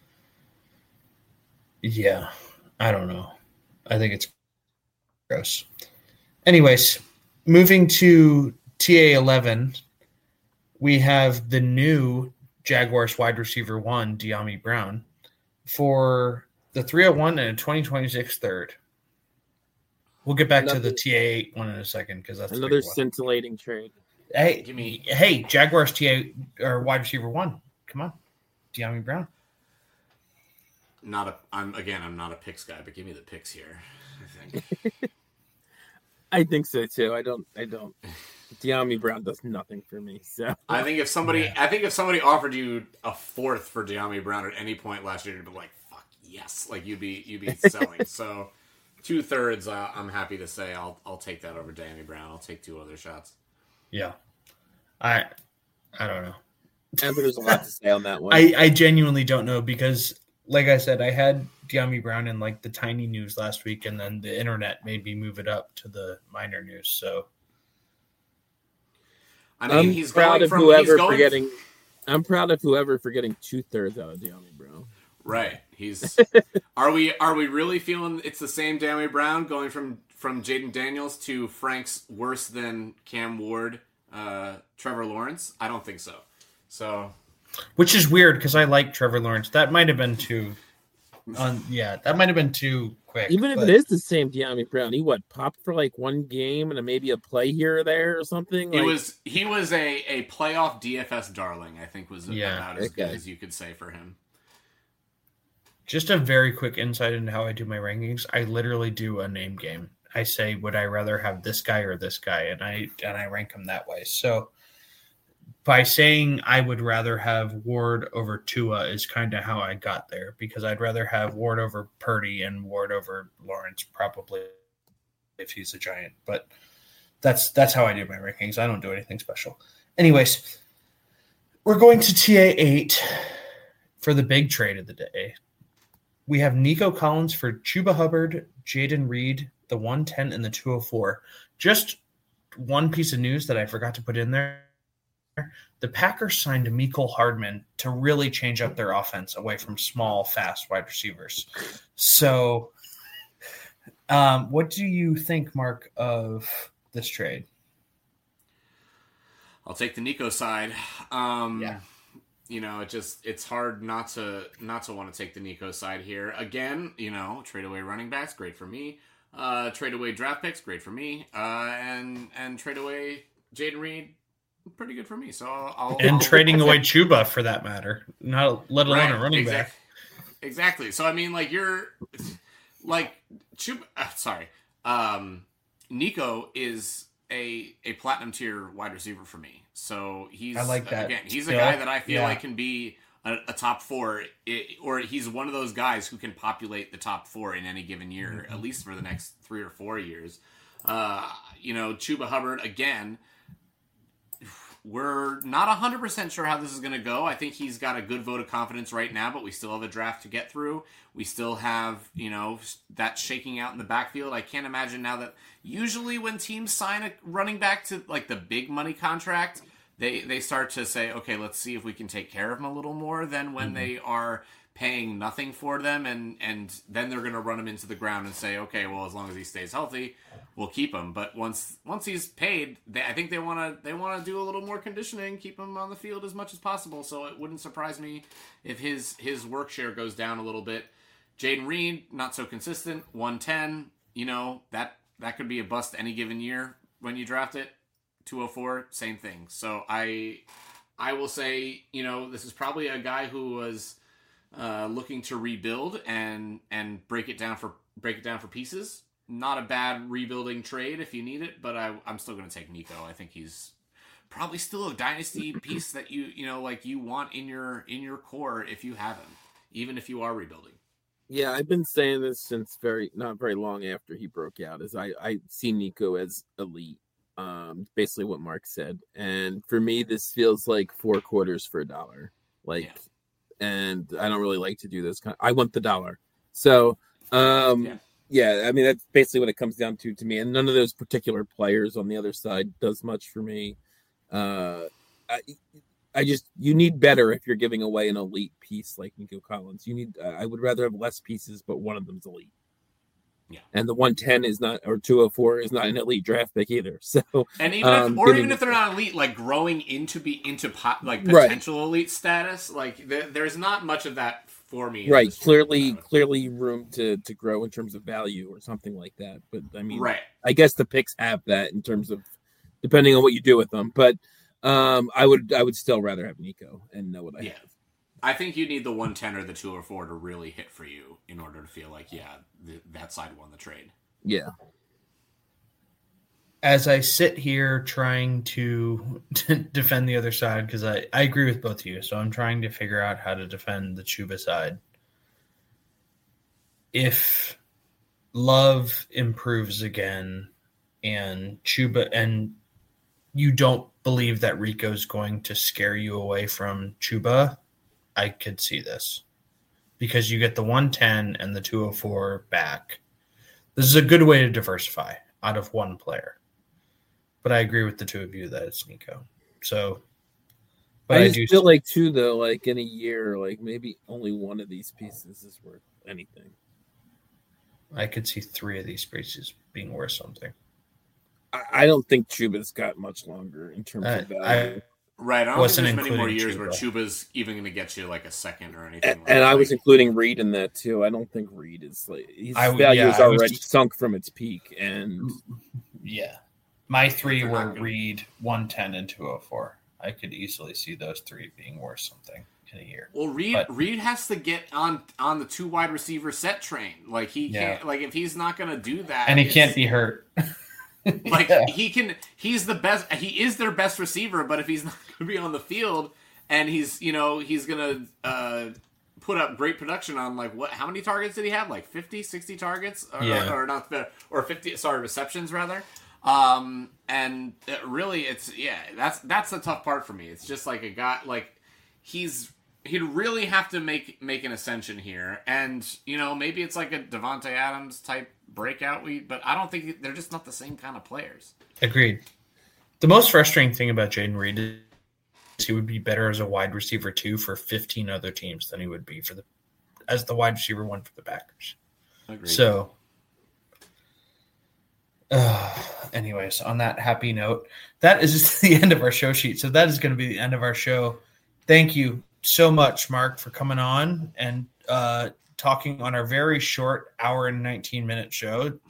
yeah, I don't know. I think it's gross. Anyways, moving to T A eleven, we have the new Jaguars wide receiver one, De'Ami Brown, for the three oh one and a twenty twenty-six third. We'll get back another, to the T A eight one in a second because that's another scintillating trade. Hey, give me, hey, Jaguars T A or wide receiver one. Come on, De'Ami Brown. Not a. I'm again. I'm not a picks guy, but give me the picks here. I think. I think so too. I don't. I don't. De'Ami Brown does nothing for me. So I think if somebody, yeah. I think if somebody offered you a fourth for De'Ami Brown at any point last year, you'd be like, "Fuck yes!" Like you'd be, you'd be selling. So two thirds. Uh, I'm happy to say I'll, I'll take that over De'Ami Brown. I'll take two other shots. Yeah, I, I don't know. I think there's a lot to say on that one. I, I genuinely don't know because, like I said, I had De'Ami Brown in like the tiny news last week, and then the internet made me move it up to the minor news. So. I mean, I'm he's proud going of from, whoever going for getting. I'm proud of whoever for getting two thirds out of De'Ami Brown. Right. He's. are we? Are we really feeling it's the same De'Ami Brown going from from Jaden Daniels to Frank's worse than Cam Ward, uh, Trevor Lawrence? I don't think so. So. Which is weird because I like Trevor Lawrence. That might have been too. On yeah, that might have been too quick. Even if but... it is the same De'Ami Brown, he what popped for like one game and maybe a play here or there or something. He like... was he was a, a playoff D F S darling. I think was yeah, about as okay. good as you could say for him. Just a very quick insight into how I do my rankings. I literally do a name game. I say, would I rather have this guy or this guy, and I and I rank them that way. So. By saying I would rather have Ward over Tua is kind of how I got there because I'd rather have Ward over Purdy and Ward over Lawrence probably if he's a Giant. But that's that's how I do my rankings. I don't do anything special. Anyways, we're going to T A eight for the big trade of the day. We have Nico Collins for Chuba Hubbard, Jaden Reed, the one ten and the two oh four. Just one piece of news that I forgot to put in there. the Packers signed Mecole Hardman to really change up their offense away from small, fast wide receivers. So um, what do you think, Mark, of this trade? I'll take the Nico side. Um, yeah. You know, it just it's hard not to not to want to take the Nico side here. Again, you know, trade away running backs, great for me. Uh, trade away draft picks, great for me. Uh, and and trade away Jayden Reed, pretty good for me. So I'll, I'll and I'll, trading away Chuba for that matter, not let alone right, a running exactly, back. Exactly. So I mean, like you're like Chuba. Uh, sorry, um, Nico is a a platinum tier wide receiver for me. So he's I like that. Again, he's Still, a guy that I feel yeah. like can be a, a top four, it, or he's one of those guys who can populate the top four in any given year, mm-hmm. at least for the next three or four years. Uh, you know, Chuba Hubbard, again, we're not one hundred percent sure how this is going to go. I think he's got a good vote of confidence right now, but we still have a draft to get through. We still have, you know, that shaking out in the backfield. I can't imagine now that usually when teams sign a running back to like the big money contract, they, they start to say, okay, let's see if we can take care of them a little more than when mm-hmm. they are paying nothing for them, and, and then they're going to run him into the ground and say, okay, well, as long as he stays healthy, we'll keep him. But once once he's paid, they, I think they want to they want to do a little more conditioning, keep him on the field as much as possible. So it wouldn't surprise me if his his work share goes down a little bit. Jayden Reed, not so consistent, one ten. You know, that that could be a bust any given year when you draft it. two oh four, same thing. So I I will say, you know, this is probably a guy who was uh, looking to rebuild and and break it down for break it down for pieces. Not a bad rebuilding trade if you need it, but I, I'm still going to take Nico. I think he's probably still a dynasty piece that you you know like you want in your in your core if you have him, even if you are rebuilding. Yeah, I've been saying this since very not very long after he broke out. Is I I see Nico as elite. Um, basically what Mark said, and for me, this feels like four quarters for a dollar. Like. Yeah. And I don't really like to do this. Kind of, I want the dollar. So, um, yeah. yeah, I mean, that's basically what it comes down to to me. And none of those particular players on the other side does much for me. Uh, I, I just, you need better if you're giving away an elite piece like Nico Collins. You need, uh, I would rather have less pieces, but one of them's elite. Yeah. And the one ten is not, or two oh four is not an elite draft pick either. So, and even if, um, or even if they're not elite, like growing into be into pot, like potential right. elite status, like there, there's not much of that for me. Right. Clearly, clearly room to, to grow in terms of value or something like that. But I mean, right. I guess the picks have that in terms of depending on what you do with them. But um, I would, I would still rather have Nico and know what I yeah. have. I think you need the one ten or the two oh four to really hit for you in order to feel like, yeah, th- that side won the trade. Yeah. As I sit here trying to defend the other side, because I, I agree with both of you, so I'm trying to figure out how to defend the Chuba side. If Love improves again and Chuba, and you don't believe that Rico's going to scare you away from Chuba, I could see this because you get the one ten and the two oh four back. This is a good way to diversify out of one player. But I agree with the two of you that it's Nico. So, but I, I just do feel like too, though, like in a year, like maybe only one of these pieces is worth anything. I could see three of these pieces being worth something. I, I don't think Chuba's got much longer in terms uh, of value. I, Right, I don't Wasn't think there's many more years Chuba. where Chuba's even going to get you like a second or anything. And, like and I like, was including Reed in that too. I don't think Reed is like his I, value yeah, is already was, sunk from its peak. And yeah, my three were Reed, one ten, and two oh four. I could easily see those three being worth something in a year. Well, Reed but, Reed has to get on on the two wide receiver set train. Like he yeah. can't. Like if he's not going to do that, and he can't be hurt. Like yeah. he can, he's the best. He is their best receiver. But if he's not going to be on the field, and he's, you know, he's going to uh, put up great production on like what? How many targets did he have? Like fifty, sixty targets, or, yeah. or, or not, or fifty. Sorry, receptions rather. Um, and it really, it's yeah. That's that's the tough part for me. It's just like a guy like he's. He'd really have to make make an ascension here, and you know maybe it's like a Devontae Adams type breakout. We, but I don't think they're just not the same kind of players. Agreed. The most frustrating thing about Jayden Reed he would be better as a wide receiver two for fifteen other teams than he would be for the as the wide receiver one for the Packers. Agreed. So, uh, anyways, on that happy note, that is the end of our show sheet. So that is going to be the end of our show. Thank you so much, Mark, for coming on and uh, talking on our very short hour and nineteen minute show.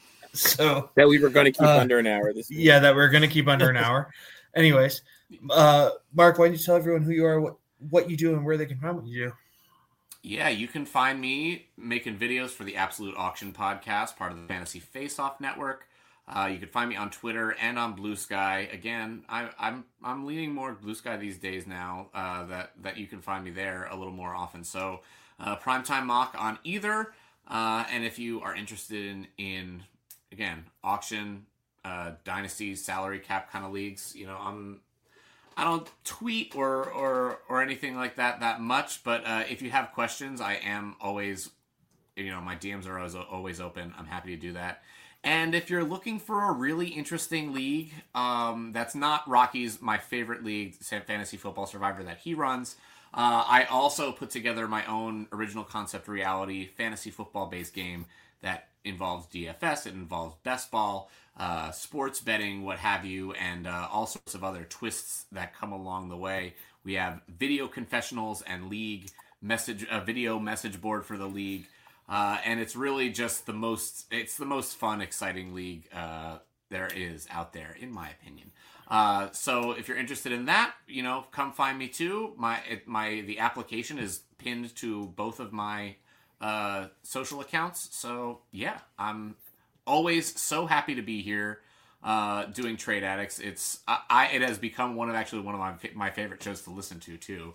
So that we were going to keep uh, under an hour this week. Yeah, that we're going to keep under an hour. Anyways, uh, Mark, why don't you tell everyone who you are, what, what you do, and where they can find what you do? Yeah, you can find me making videos for the Absolute Auction podcast, part of the Fantasy Face-Off Network. Uh, you can find me on Twitter and on Blue Sky. Again, I, I'm I'm leaning more Blue Sky these days now. Uh, that that you can find me there a little more often. So, uh, Primetime Mock on either. Uh, and if you are interested in in again auction, uh, dynasty, salary cap kind of leagues, you know, I'm. I don't tweet or, or or anything like that that much, but uh, if you have questions, I am always, you know, my D Ms are always, always open. I'm happy to do that. And if you're looking for a really interesting league, um, that's not Rocky's, my favorite league, Fantasy Football Survivor that he runs, uh, I also put together my own original concept reality fantasy football-based game that involves D F S, it involves best ball, uh, sports betting, what have you, and uh, all sorts of other twists that come along the way. We have video confessionals and league message, a video message board for the league, uh, and it's really just the most, it's the most fun, exciting league uh, there is out there, in my opinion. Uh, so if you're interested in that, you know, come find me too. My it, my the application is pinned to both of my uh, social accounts. So yeah, I'm always so happy to be here uh, doing Trade Addicts. It's I, I it has become one of actually one of my my favorite shows to listen to too.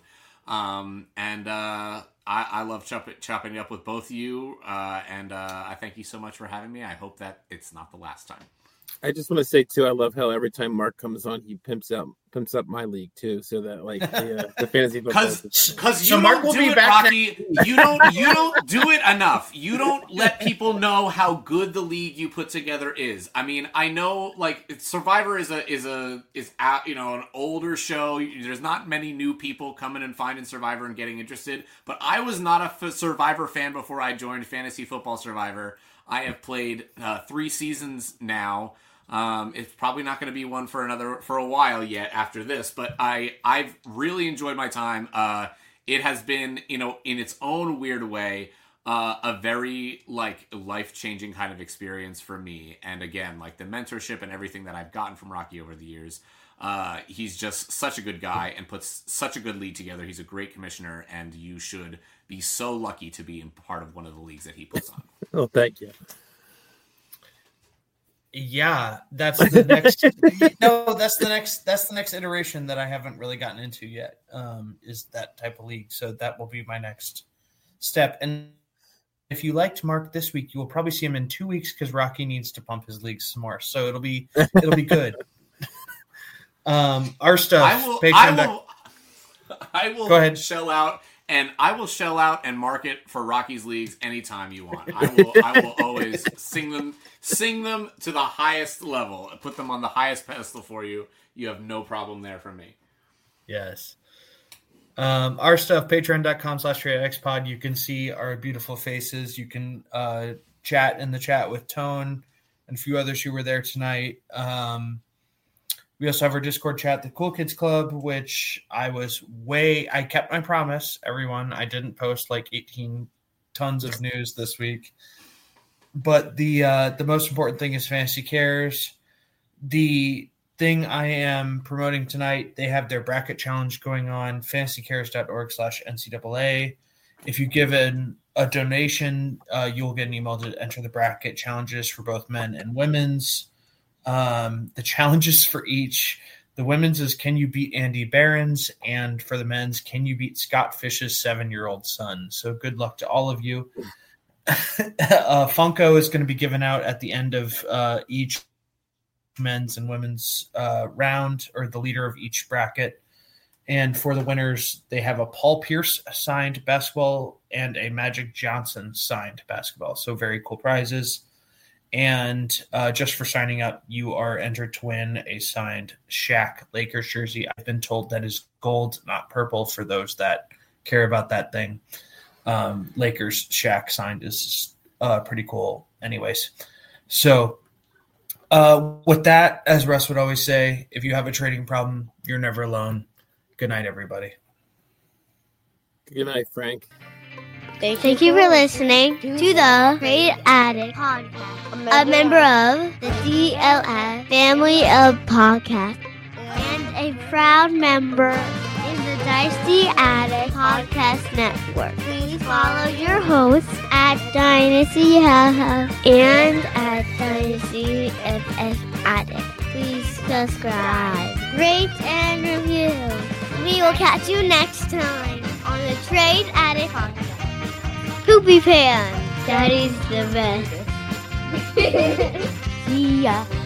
Um, and uh, I, I love chop, chopping it up with both of you. Uh, and uh, I thank you so much for having me. I hope that it's not the last time. I just want to say too, I love how every time Mark comes on, he pimps out pimps up my league too, so that like the, uh, the fantasy because because you so Mark don't will do be it, back Rocky. You don't you don't do it enough. You don't let people know how good the league you put together is. I mean, I know like Survivor is a is a is out, you know, an older show. There's not many new people coming and finding Survivor and getting interested. But I was not a Survivor fan before I joined Fantasy Football Survivor. I have played uh, three seasons now. Um, it's probably not going to be one for another for a while yet after this, but I I've really enjoyed my time. Uh, it has been, you know, in its own weird way, uh, a very like life changing kind of experience for me. And again, like the mentorship and everything that I've gotten from Rocky over the years. Uh, he's just such a good guy and puts such a good league together. He's a great commissioner, and you should be so lucky to be in part of one of the leagues that he puts on. Oh, thank you. Yeah, that's the next. no, that's the next. That's the next iteration that I haven't really gotten into yet. Um, is that type of league? So that will be my next step. And if you liked Mark this week, you will probably see him in two weeks because Rocky needs to pump his league some more. So it'll be it'll be good. um, our stuff. I will. Patreon. I will. I will Go ahead. shell out. And I will shell out and market for Rocky's leagues anytime you want. I will I will always sing them sing them to the highest level. Put them on the highest pedestal for you. You have no problem there from me. Yes. Um, our stuff, patreon.com slash TradeAddictsPod. You can see our beautiful faces. You can uh, chat in the chat with Tone and a few others who were there tonight. Um, We also have our Discord chat, the Cool Kids Club, which I was way – I kept my promise, everyone. I didn't post like eighteen tons of news this week. But the uh, the most important thing is Fantasy Cares. The thing I am promoting tonight, they have their bracket challenge going on, fantasycares.org slash NCAA. If you give an, a donation, uh, you'll get an email to enter the bracket challenges for both men and women's. Um, the challenges for each, the women's is can you beat Andy Behrens, and for the men's, can you beat Scott Fish's seven-year-old son? So good luck to all of you. uh, Funko is going to be given out at the end of uh, each men's and women's uh, round, or the leader of each bracket. And for the winners, they have a Paul Pierce signed basketball and a Magic Johnson signed basketball. So very cool prizes. And uh, just for signing up, you are entered to win a signed Shaq Lakers jersey. I've been told that is gold, not purple, for those that care about that thing. Um, Lakers Shaq signed is uh, pretty cool anyways. So uh, with that, as Russ would always say, if you have a trading problem, you're never alone. Good night, everybody. Good night, Frank. Thank, Thank you for listening to the Trade Addict Podcast, a member of the D L F family of podcasts, and a proud member in the Dynasty Addict Podcast Network. Please follow your hosts at Dynasty and at Dynasty F F Addict. Please subscribe, rate, and review. We will catch you next time on the Trade Addict Podcast. Poopy Pan, that is the best. See ya.